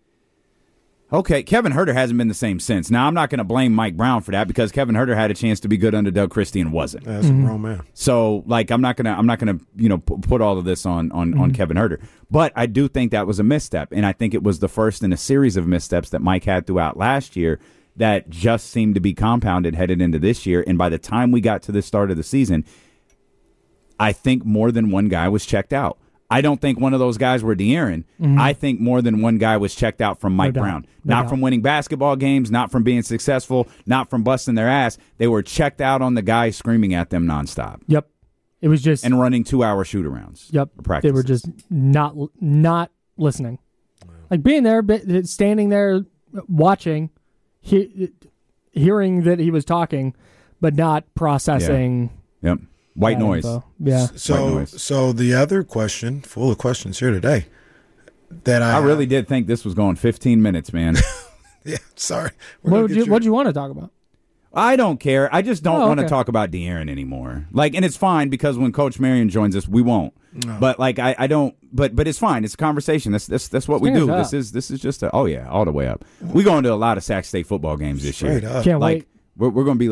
Okay, Kevin Huerter hasn't been the same since. Now, I'm not going to blame Mike Brown for that because Kevin Huerter had a chance to be good under Doug Christie and wasn't. That's Mm-hmm. a grown man. So, like, I'm not gonna, I'm not gonna, you know, p- put all of this on on, on Mhm. Kevin Huerter. But I do think that was a misstep, and I think it was the first in a series of missteps that Mike had throughout last year that just seemed to be compounded headed into this year. And by the time we got to the start of the season, I think more than one guy was checked out. I don't think one of those guys were De'Aaron. Mhm. I think more than one guy was checked out from Mike doubt. Brown. No not doubt. from winning basketball games, not from being successful, not from busting their ass. They were checked out on the guy screaming at them nonstop Yep. It was just. and running two-hour shoot-arounds. Yep. or practices. They were just not not listening. Like being there, but standing there, watching, he, hearing that he was talking, but not processing. Yep. White that noise. info. Yeah. White So, noise. so the other question, full of questions here today, that I, I really did think this was going fifteen minutes, man. yeah, sorry. We're What gonna would get you your- What do you want to talk about? I don't care. I just don't Oh, want to okay. talk about De'Aaron anymore. Like, and it's fine because when Coach Marion joins us, we won't. No. But like, I, I don't. But but it's fine. It's a conversation. That's that's that's what we Stand do. up. This is this is just a. Oh yeah, all the way up. We going to a lot of Sac State football games this year. Straight up. Can't Like wait. we're we're going to be like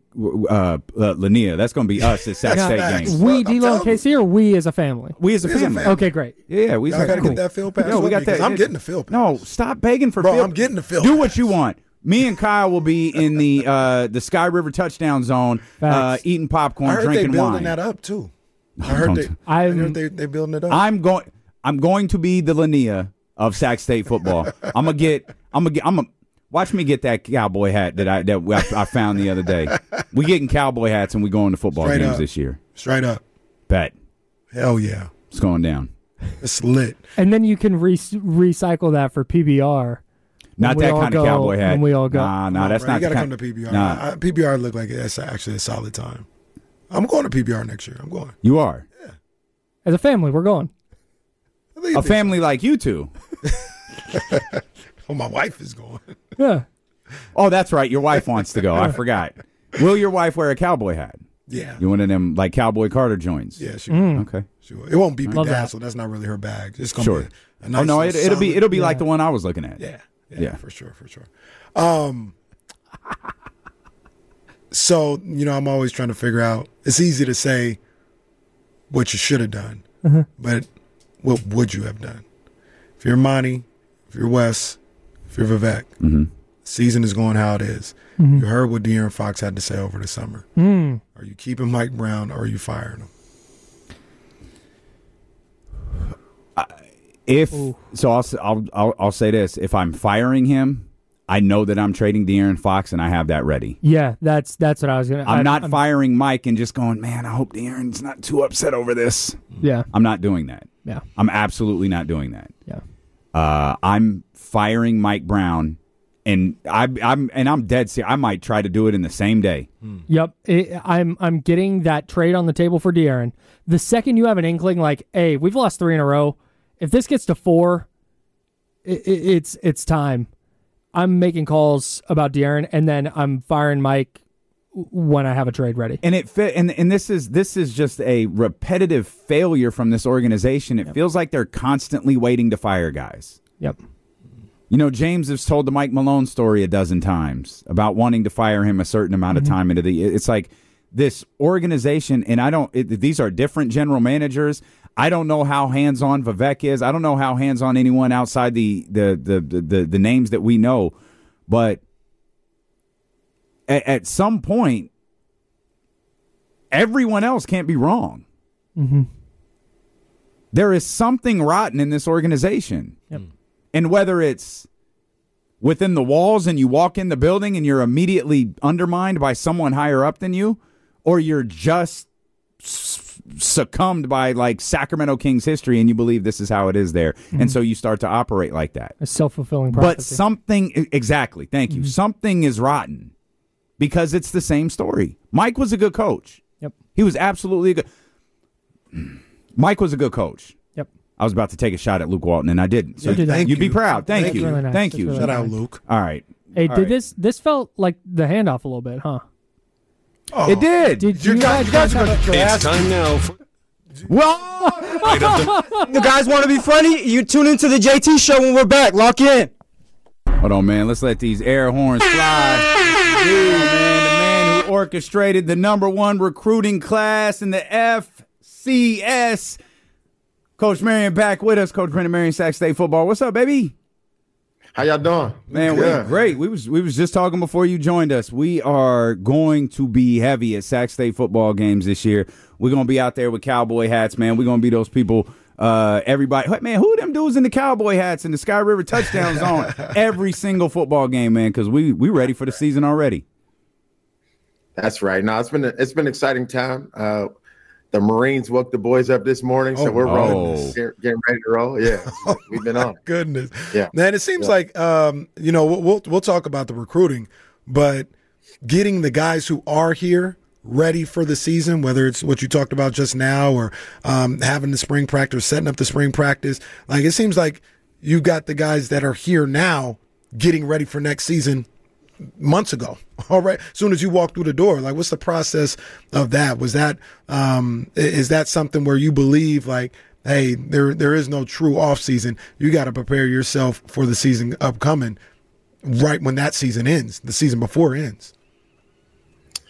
uh, uh, Lanier. That's going to be us at Sac Yeah. State games. We, D-Lo, and K C, or we as a family? We as a family. Okay, great. Yeah, we Y'all gotta cool. get that field pass. No, we with got me, 'cause that. I'm getting the field pass. No, stop begging for Bro, field. I'm getting the field Do pass. what you want. Me and Kyle will be in the uh, the Sky River touchdown zone, uh, Facts. eating popcorn, I heard drinking they building wine. that up too. I No, heard don't they. do- I I'm- heard they they building it up. I'm going. I'm going to be the Lanier of Sac State football. I'm gonna get. I'm gonna get. I'm gonna watch me get that cowboy hat that I that I, I found the other day. We getting cowboy hats and we going to football Straight games up. this year. Straight up. Bet Hell yeah. it's going down. It's lit. And then you can re- recycle that for P B R. Not when we that all kind go- of cowboy hat. When we all go. Nah, nah, that's bro, not. You got to the come kind- to P B R. Nah, I, P B R look like it's actually a solid time. I'm going to P B R next year. I'm going. you are As a family, we're going. I think a it'd be- family like you two. Oh, my wife is going. Yeah. Oh, that's right. Your wife wants to go. I forgot. Will your wife wear a cowboy hat? Yeah. You one of them like Cowboy Carter joints? Yeah, she Mm. will. Okay. She will. It won't be Love that. bedazzled. That's not really her bag. It's gonna Sure. be a, a nice Oh no, it, it'll be solid- it'll be like Yeah. the one I was looking at. Yeah, yeah, Yeah. for sure, for sure. Um, so you know, I'm always trying to figure out. It's easy to say what you should have done, Uh-huh. but what would you have done? If you're Monty, if you're Wes, if you're Vivek, Mm-hmm. season is going how it is. Mhm. You heard what De'Aaron Fox had to say over the summer. Mm. Are you keeping Mike Brown or are you firing him? If so, I'll, I'll I'll I'll say this: if I'm firing him, I know that I'm trading De'Aaron Fox, and I have that ready. Yeah, that's that's what I was gonna. I'm I- not firing Mike and just going, man. I hope De'Aaron's not too upset over this. Yeah, I'm not doing that. Yeah, I'm absolutely not doing that. Yeah, uh, I'm firing Mike Brown, and I, I'm and I'm dead serious. I might try to do it in the same day. Yep, it, I'm I'm getting that trade on the table for De'Aaron. The second you have an inkling, like, hey, we've lost three in a row. If this gets to four, it, it, it's it's time. I'm making calls about De'Aaron, and then I'm firing Mike when I have a trade ready. And it fit, and and this is this is just a repetitive failure from this organization. It Yep. feels like they're constantly waiting to fire guys. Yep. You know, James has told the Mike Malone story a dozen times about wanting to fire him a certain amount of Mhm. time into the. It's like this organization, and I don't. It, these are different general managers. I don't know how hands-on Vivek is. I don't know how hands-on anyone outside the the the the, the, the names that we know, but at, at some point, everyone else can't be wrong. Mm-hmm. There is something rotten in this organization. Yep. And whether it's within the walls and you walk in the building and you're immediately undermined by someone higher up than you, or you're just s- succumbed by like Sacramento Kings history and you believe this is how it is there. Mhm. And so you start to operate like that. A self-fulfilling prophecy. But something, exactly, thank you. Something is rotten because it's the same story. Mike was a good coach. Yep. He was absolutely a good. Mike was a good coach. Yep. I was about to take a shot at Luke Walton, and I didn't. So Yeah, thank you'd be you. proud. Thank, Thank you. you. Really nice. Thank That's you. really Shout out, nice. Luke. All right. Hey, All did right. this this felt like the handoff a little bit, huh? Oh, It did. Did You you guys, you guys are going to It's time now for Well, right up the You guys want to be funny? You tune into the J T show when we're back. Lock in. hold on, man. Let's let these air horns fly. Dude, man, the man who orchestrated the number one recruiting class in the F C S. Coach Marion back with us. Coach Brendan Marion, Sac State football. What's up, baby? How y'all doing? Man, Good. we great. We was we was just talking before you joined us. We are going to be heavy at Sac State football games this year. We're gonna be out there with cowboy hats, man. We're gonna be those people. Uh, everybody, hey, man, who them dudes in the cowboy hats in the Sky River touchdown zone every single football game, man? Because we we ready for the season already. That's right. No, it's been a, it's been an exciting time. Uh, the Marines woke the boys up this morning, so Oh, we're rolling, oh. get- getting ready to roll. Yeah, we've been on. Goodness. Yeah. Man, it seems Yeah. like um, you know, we'll, we'll we'll talk about the recruiting, but getting the guys who are here ready for the season, whether it's what you talked about just now or um, having the spring practice, setting up the spring practice, like it seems like you got the guys that are here now getting ready for next season months ago. All right. As soon as you walk through the door, like what's the process of that? Was that, um, i- is that something where you believe like, hey, there, there is no true off season. You got to prepare yourself for the season upcoming right when that season ends, the season before ends.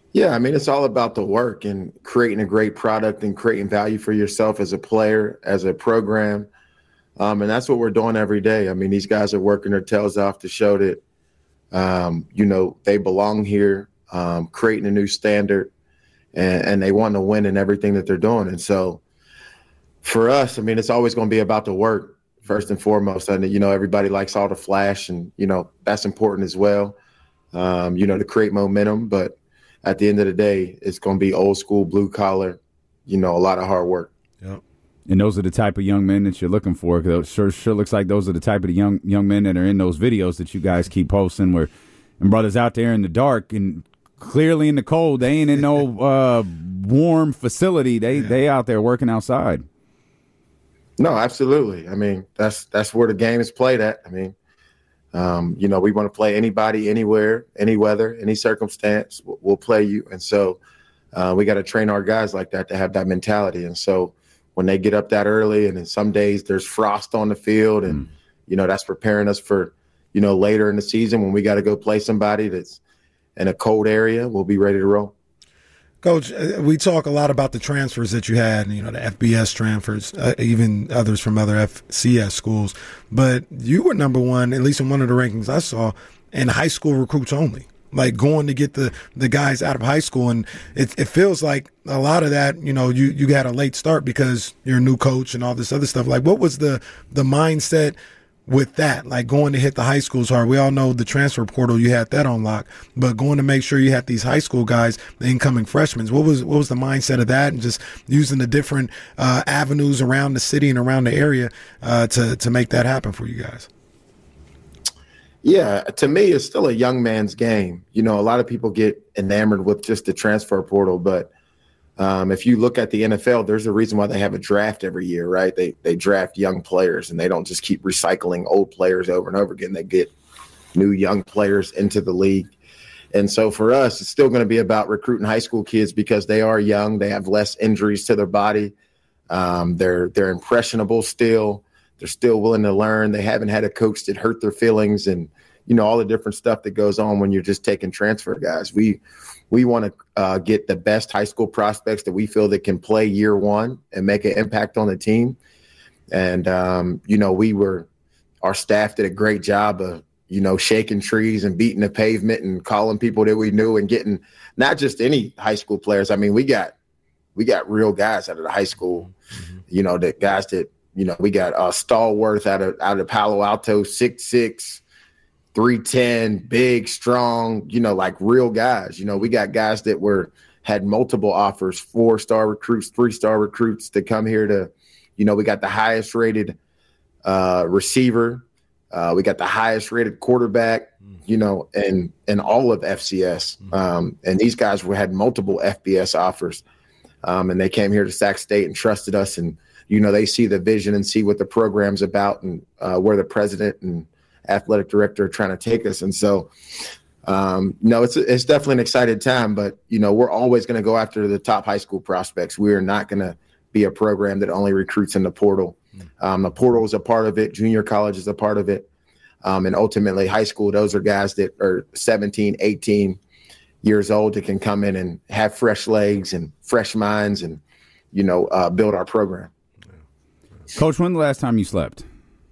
Yeah, I mean, it's all about the work and creating a great product and creating value for yourself as a player, as a program. Um, and that's what we're doing every day. I mean, these guys are working their tails off to show that, um, you know, they belong here, um, creating a new standard, and, and they want to win in everything that they're doing. And so for us, I mean, it's always going to be about the work first and foremost. And, you know, everybody likes all the flash, and, you know, that's important as well, um, you know, to create momentum. But at the end of the day, it's going to be old school, blue collar, you know, a lot of hard work. Yep. And those are the type of young men that you're looking for. Cause it sure, sure looks like those are the type of the young young men that are in those videos that you guys keep posting, where and brothers out there in the dark and clearly in the cold. They ain't in no uh, warm facility. They yeah. they out there working outside. No, absolutely. I mean, that's that's where the game is played at. I mean, um, you know, we want to play anybody, anywhere, any weather, any circumstance. We'll, we'll play you. And so uh, we got to train our guys like that to have that mentality. And so when they get up that early, and then some days there's frost on the field, and, mm. you know, that's preparing us for, you know, later in the season when we got to go play somebody that's in a cold area, we'll be ready to roll. Coach, we talk a lot about the transfers that you had, you know, the F B S transfers, uh, even others from other F C S schools. But you were number one, at least in one of the rankings I saw, in high school recruits only, like going to get the, the guys out of high school. And it, it feels like a lot of that, you know, you, you got a late start because you're a new coach and all this other stuff. Like, what was the, the mindset with that, like going to hit the high schools hard? We all know the transfer portal, you had that on lock, but going to make sure you had these high school guys, the incoming freshmen, what was what was the mindset of that, and just using the different uh, avenues around the city and around the area uh, to to make that happen for you guys? Yeah, to me, it's still a young man's game. You know, a lot of people get enamored with just the transfer portal, but Um, if you look at the N F L, there's a reason why they have a draft every year, right? They they draft young players, and they don't just keep recycling old players over and over again. They get new young players into the league. And so for us, it's still going to be about recruiting high school kids because they are young. They have less injuries to their body. Um, they're they're impressionable still. They're still willing to learn. They haven't had a coach that hurt their feelings, and, you know, all the different stuff that goes on when you're just taking transfer guys. We We want to uh, get the best high school prospects that we feel that can play year one and make an impact on the team. And, um, you know, we were – our staff did a great job of, you know, shaking trees and beating the pavement and calling people that we knew and getting not just any high school players. I mean, we got we got real guys out of the high school, mm-hmm. you know, the guys that, you know, we got uh, Stallworth out of, out of Palo Alto, six six, three ten, big, strong, you know, like real guys. You know, we got guys that were had multiple offers, four-star recruits, three-star recruits to come here to, you know, we got the highest rated uh, receiver. Uh, we got the highest rated quarterback, you know, and and all of F C S. Um, and these guys were had multiple F B S offers. Um, and they came here to Sac State and trusted us. And, you know, they see the vision and see what the program's about and uh, where the president and athletic director are trying to take us. And so, um, no, it's it's definitely an exciting time, but, you know, we're always going to go after the top high school prospects. We are not going to be a program that only recruits in the portal. Um, the portal is a part of it. Junior college is a part of it. Um, and ultimately high school, those are guys that are seventeen, eighteen years old that can come in and have fresh legs and fresh minds and, you know, uh, build our program. Coach, when the last time you slept?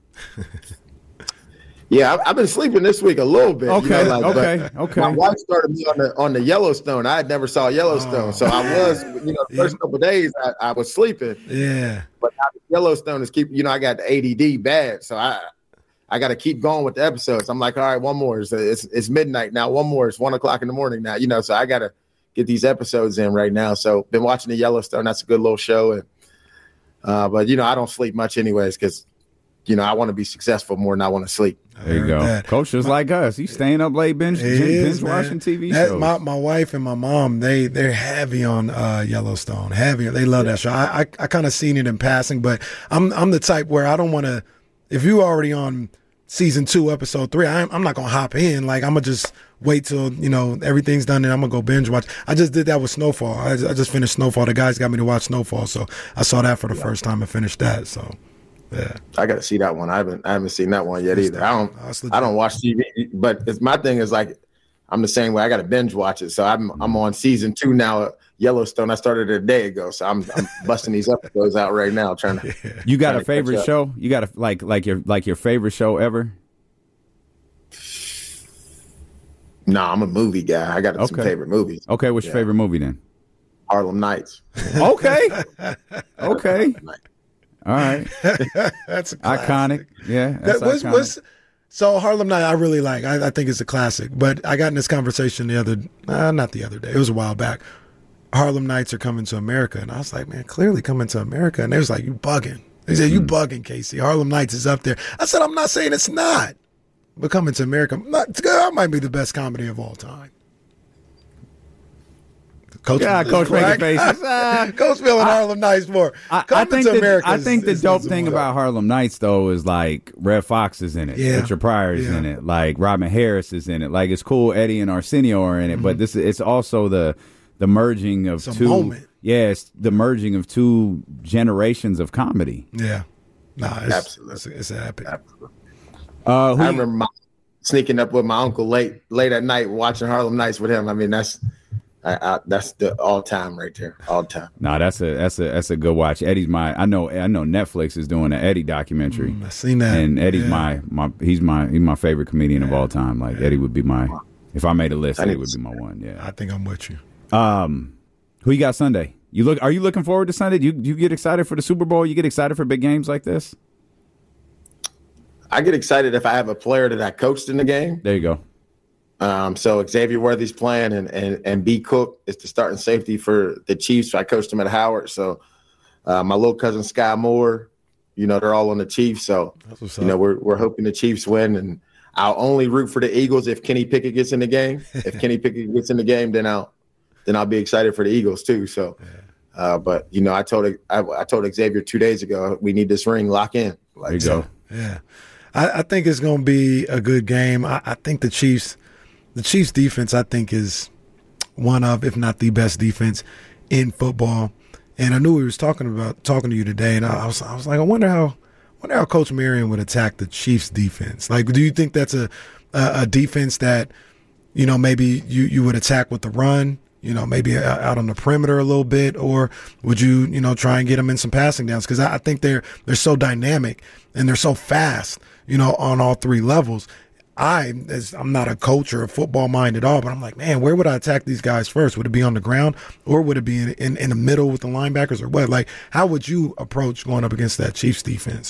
Yeah, I've, I've been sleeping this week a little bit. Okay, you know, like, okay, okay. My wife started me on the on the Yellowstone. I had never saw Yellowstone, oh. so I was, you know, the first yeah. couple of days I, I was sleeping. Yeah, but now the Yellowstone is keep. You know, I got the A D D bad, so I I got to keep going with the episodes. I'm like, all right, one more. It's, it's it's midnight now. One more. It's one o'clock in the morning now. You know, so I got to get these episodes in right now. So been watching the Yellowstone. That's a good little show, and uh, but you know, I don't sleep much anyways because, you know, I want to be successful more than I want to sleep. There you go. That. Coach just like us. He's staying up late, binge, binge watching T V that, shows. My, my wife and my mom, they, they're heavy on uh, Yellowstone. Heavy. They love yeah. that show. I I, I kind of seen it in passing, but I'm I'm the type where I don't want to – if you already on season two, episode three, I'm, I'm not going to hop in. Like, I'm going to just wait till, you know, everything's done and I'm going to go binge watch. I just did that with Snowfall. I, I just finished Snowfall. The guys got me to watch Snowfall, so I saw that for the yeah. first time and finished that, so – yeah, I got to see that one. I haven't, I haven't seen that one yet either. I don't, I don't watch T V, but it's my thing is like, I'm the same way. I got to binge watch it. So I'm I'm on season two now of Yellowstone. I started a day ago, so I'm I'm busting these episodes out right now. Trying to. You got a favorite show? You got a like like your like your favorite show ever? No, nah, I'm a movie guy. I got okay. some favorite movies. Okay, what's yeah. your favorite movie then? Harlem Nights. Okay. Okay. All right. That's a iconic. Yeah. That's that was, iconic. Was, so Harlem Night, I really like. I, I think it's a classic. But I got in this conversation the other, uh, not the other day. It was a while back. Harlem Nights are coming to America, and I was like, man, clearly coming to America. And they was like, you bugging. They said, you mm. bugging, Casey. Harlem Nights is up there. I said, I'm not saying it's not. But coming to America, not, that might be the best comedy of all time. Coach yeah, Coach making faces. Uh, Coach feeling Harlem Nights more. I, I think to the, America I is, think the is, dope is thing about Harlem Nights though is like Red Fox is in it, yeah. Richard Pryor is yeah. in it, like Robin Harris is in it. Like it's cool, Eddie and Arsenio are in it, mm-hmm. but this it's also the the merging of it's two. A moment. Yeah, it's the merging of two generations of comedy. Yeah, nah, it's, absolutely, it's, it's epic. Absolutely. Uh, I remember my, sneaking up with my uncle late late at night watching Harlem Nights with him. I mean, that's. I, I, that's the all time right there, all time. No, nah, that's a that's a that's a good watch. Eddie's my I know I know Netflix is doing an Eddie documentary. Mm, I seen that, and Eddie's yeah. my my he's my he's my favorite comedian yeah. of all time. Like yeah. Eddie would be my if I made a list, I Eddie would be my one. Yeah, I think I'm with you. Um, who you got Sunday? You look? Are you looking forward to Sunday? Do you do you get excited for the Super Bowl? You get excited for big games like this? I get excited if I have a player that I coached in the game. There you go. Um, so Xavier Worthy's playing, and, and and B Cook is the starting safety for the Chiefs. I coached him at Howard. So uh, my little cousin Sky Moore, you know, they're all on the Chiefs. So you know, we're we're hoping the Chiefs win, and I'll only root for the Eagles if Kenny Pickett gets in the game. If Kenny Pickett gets in the game, then I'll then I'll be excited for the Eagles too. So, uh, but you know, I told I, I told Xavier two days ago, we need this ring, lock in. Like, there you go. Yeah, I, I think it's going to be a good game. I, I think the Chiefs. The Chiefs' defense, I think, is one of, if not the best defense in football. And I knew we was talking about talking to you today, and I, I was, I was like, I wonder how, wonder how Coach Marion would attack the Chiefs' defense. Like, do you think that's a, a, a defense that, you know, maybe you, you would attack with the run, you know, maybe out on the perimeter a little bit, or would you, you know, try and get them in some passing downs? Because I, I think they're they're so dynamic and they're so fast, you know, on all three levels. I, as I'm not a coach or a football mind at all, but I'm like, man, where would I attack these guys first? Would it be on the ground, or would it be in, in, in the middle with the linebackers, or what? Like, how would you approach going up against that Chiefs defense?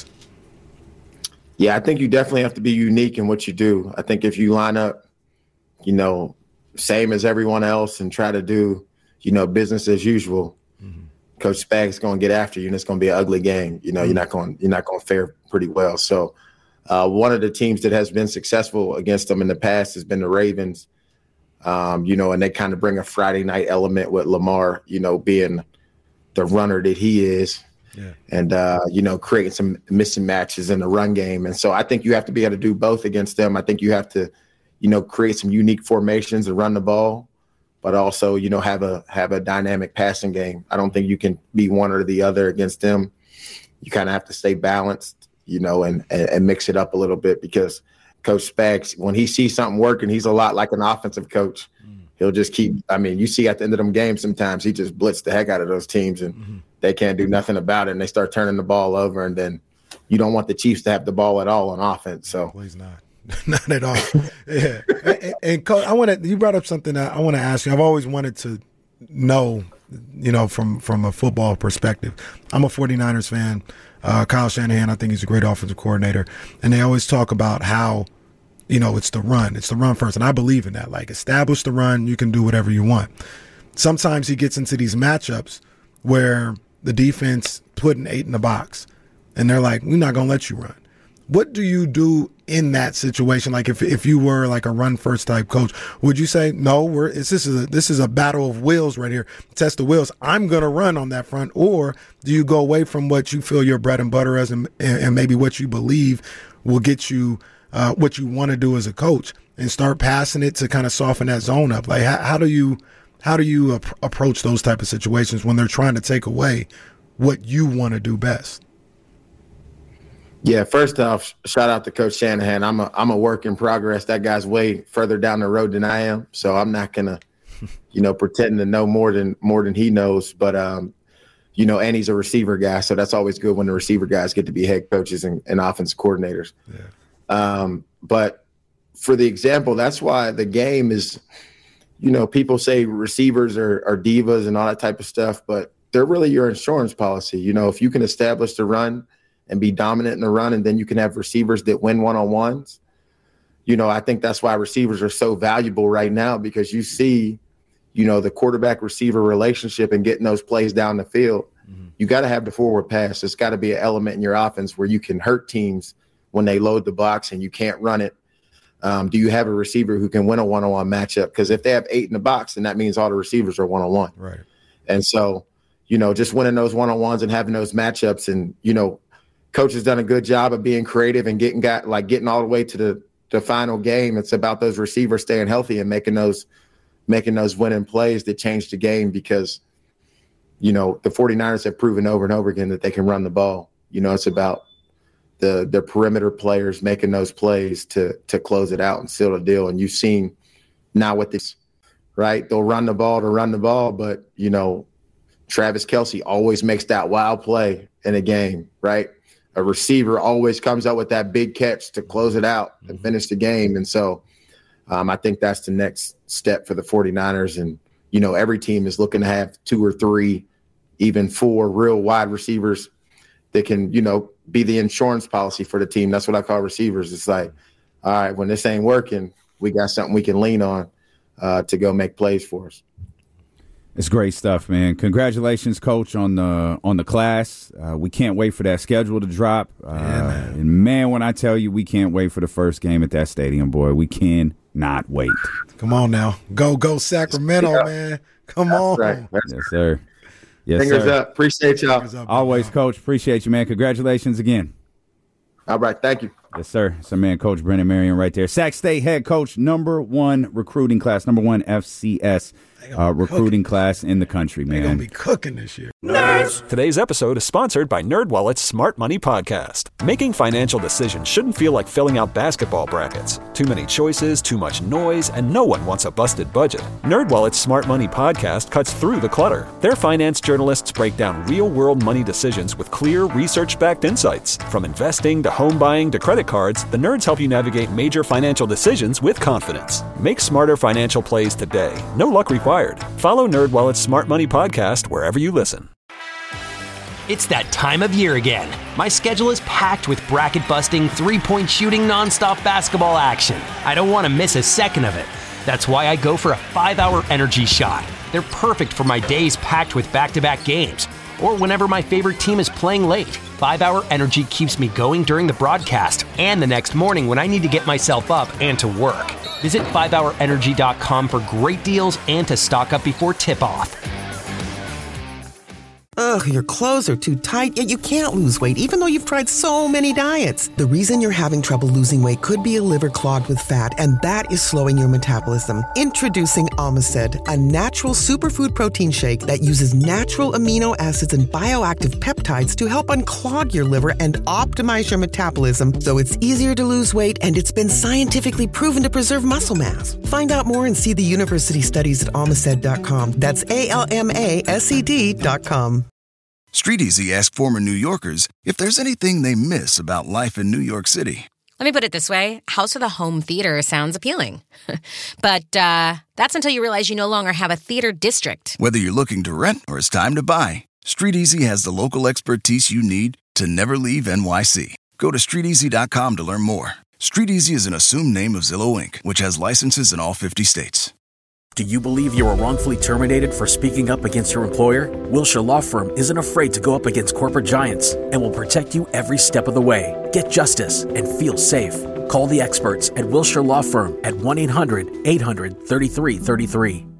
Yeah, I think you definitely have to be unique in what you do. I think if you line up, you know, same as everyone else and try to do, you know, business as usual, mm-hmm. Coach Spags going to get after you, and it's going to be an ugly game. You know, mm-hmm. you're not going you're not going to fare pretty well. So. Uh, one of the teams that has been successful against them in the past has been the Ravens, um, you know, and they kind of bring a Friday night element with Lamar, you know, being the runner that he is, yeah. and, uh, you know, creating some missing matches in the run game. And so I think you have to be able to do both against them. I think you have to, you know, create some unique formations and run the ball, but also, you know, have a have a dynamic passing game. I don't think you can be one or the other against them. You kind of have to stay balanced. You know, and, and, and mix it up a little bit, because Coach Spags, when he sees something working, he's a lot like an offensive coach. Mm. He'll just keep – I mean, you see at the end of them games sometimes he just blitz the heck out of those teams, and mm-hmm. they can't do nothing about it, and they start turning the ball over, and then you don't want the Chiefs to have the ball at all on offense. So please not. Not at all. Yeah. And, and Coach, I want to – you brought up something that I want to ask you. I've always wanted to know, you know, from, from a football perspective. I'm a 49ers fan. Uh, Kyle Shanahan, I think he's a great offensive coordinator. And they always talk about how, you know, it's the run. It's the run first. And I believe in that. Like, establish the run, you can do whatever you want. Sometimes he gets into these matchups where the defense put an eight in the box, and they're like, we're not going to let you run. What do you do in that situation? Like, if if you were like a run first type coach, would you say, no, we're it's, this is a this is a battle of wills right here. Test the wills. I'm gonna run on that front. Or do you go away from what you feel your bread and butter is, and, and maybe what you believe will get you uh, what you want to do as a coach, and start passing it to kind of soften that zone up? Like, how, how do you how do you ap- approach those type of situations when they're trying to take away what you want to do best? Yeah, first off, shout out to Coach Shanahan. I'm a I'm a work in progress. That guy's way further down the road than I am, so I'm not gonna, you know, pretend to know more than more than he knows. But um, you know, and he's a receiver guy, so that's always good when the receiver guys get to be head coaches and, and offense coordinators. Yeah. Um, but for the example, that's why the game is, you know, people say receivers are, are divas and all that type of stuff, but they're really your insurance policy. You know, if you can establish the run and be dominant in the run, and then you can have receivers that win one-on-ones, you know, I think that's why receivers are so valuable right now, because you see, you know, the quarterback receiver relationship and getting those plays down the field. Mm-hmm. You got to have the forward pass. It's got to be an element in your offense where you can hurt teams when they load the box and you can't run it. Um, do you have a receiver who can win a one-on-one matchup? Because if they have eight in the box, then that means all the receivers are one-on-one. Right. And so, you know, just winning those one-on-ones and having those matchups, and, you know, coach has done a good job of being creative and getting got like getting all the way to the, the final game. It's about those receivers staying healthy and making those making those winning plays that change the game, because, you know, the 49ers have proven over and over again that they can run the ball. You know, it's about the the perimeter players making those plays to to close it out and seal the deal. And you've seen now with this, right? They'll run the ball to run the ball, but, you know, Travis Kelce always makes that wild play in a game, right? A receiver always comes up with that big catch to close it out and finish the game. And so um, I think that's the next step for the 49ers. And, you know, every team is looking to have two or three, even four real wide receivers that can, you know, be the insurance policy for the team. That's what I call receivers. It's like, all right, when this ain't working, we got something we can lean on uh, to go make plays for us. It's great stuff, man. Congratulations, Coach, on the on the class. Uh, we can't wait for that schedule to drop. Uh, yeah, man. And, man, when I tell you we can't wait for the first game at that stadium, boy, we cannot wait. Come on now. Go, go Sacramento, yeah. man. Come That's on. Right. That's yes, sir. Yes, Fingers sir. up. Appreciate y'all. Up, Always, Coach. Appreciate you, man. Congratulations again. All right. Thank you. Yes, sir. It's our man, Coach Brennan Marion, right there. Sac State head coach, number one recruiting class, number one F C S uh, recruiting class in the country, man. They're going to be cooking this year. Nerds! Today's episode is sponsored by NerdWallet's Smart Money Podcast. Making financial decisions shouldn't feel like filling out basketball brackets. Too many choices, too much noise, and no one wants a busted budget. NerdWallet's Smart Money Podcast cuts through the clutter. Their finance journalists break down real-world money decisions with clear, research-backed insights. From investing to home buying to credit cards, the nerds help you navigate major financial decisions with confidence. Make smarter financial plays today. No luck required. Follow NerdWallet's Smart Money Podcast wherever you listen. It's that time of year again. My schedule is packed with bracket-busting, three-point shooting, nonstop basketball action. I don't want to miss a second of it. That's why I go for a five-hour energy shot. They're perfect for my days packed with back-to-back games, or whenever my favorite team is playing late. five-hour energy keeps me going during the broadcast and the next morning when I need to get myself up and to work. Visit five hour energy dot com for great deals and to stock up before tip-off. Ugh, your clothes are too tight, yet you can't lose weight even though you've tried so many diets. The reason you're having trouble losing weight could be a liver clogged with fat, and that is slowing your metabolism. Introducing Omicid, a natural superfood protein shake that uses natural amino acids and bioactive peptides to help unclog your liver and optimize your metabolism so it's easier to lose weight, and it's been scientifically proven to preserve muscle mass. Find out more and see the university studies at Omicid dot com. That's A L M A S E D dot com. StreetEasy asked former New Yorkers if there's anything they miss about life in New York City. Let me put it this way. House with a home theater sounds appealing. But uh, that's until you realize you no longer have a theater district. Whether you're looking to rent or it's time to buy, StreetEasy has the local expertise you need to never leave N Y C. Go to street easy dot com to learn more. StreetEasy is an assumed name of Zillow Incorporated, which has licenses in all fifty states. Do you believe you were wrongfully terminated for speaking up against your employer? Wilshire Law Firm isn't afraid to go up against corporate giants and will protect you every step of the way. Get justice and feel safe. Call the experts at Wilshire Law Firm at one eight hundred eight hundred thirty-three thirty-three.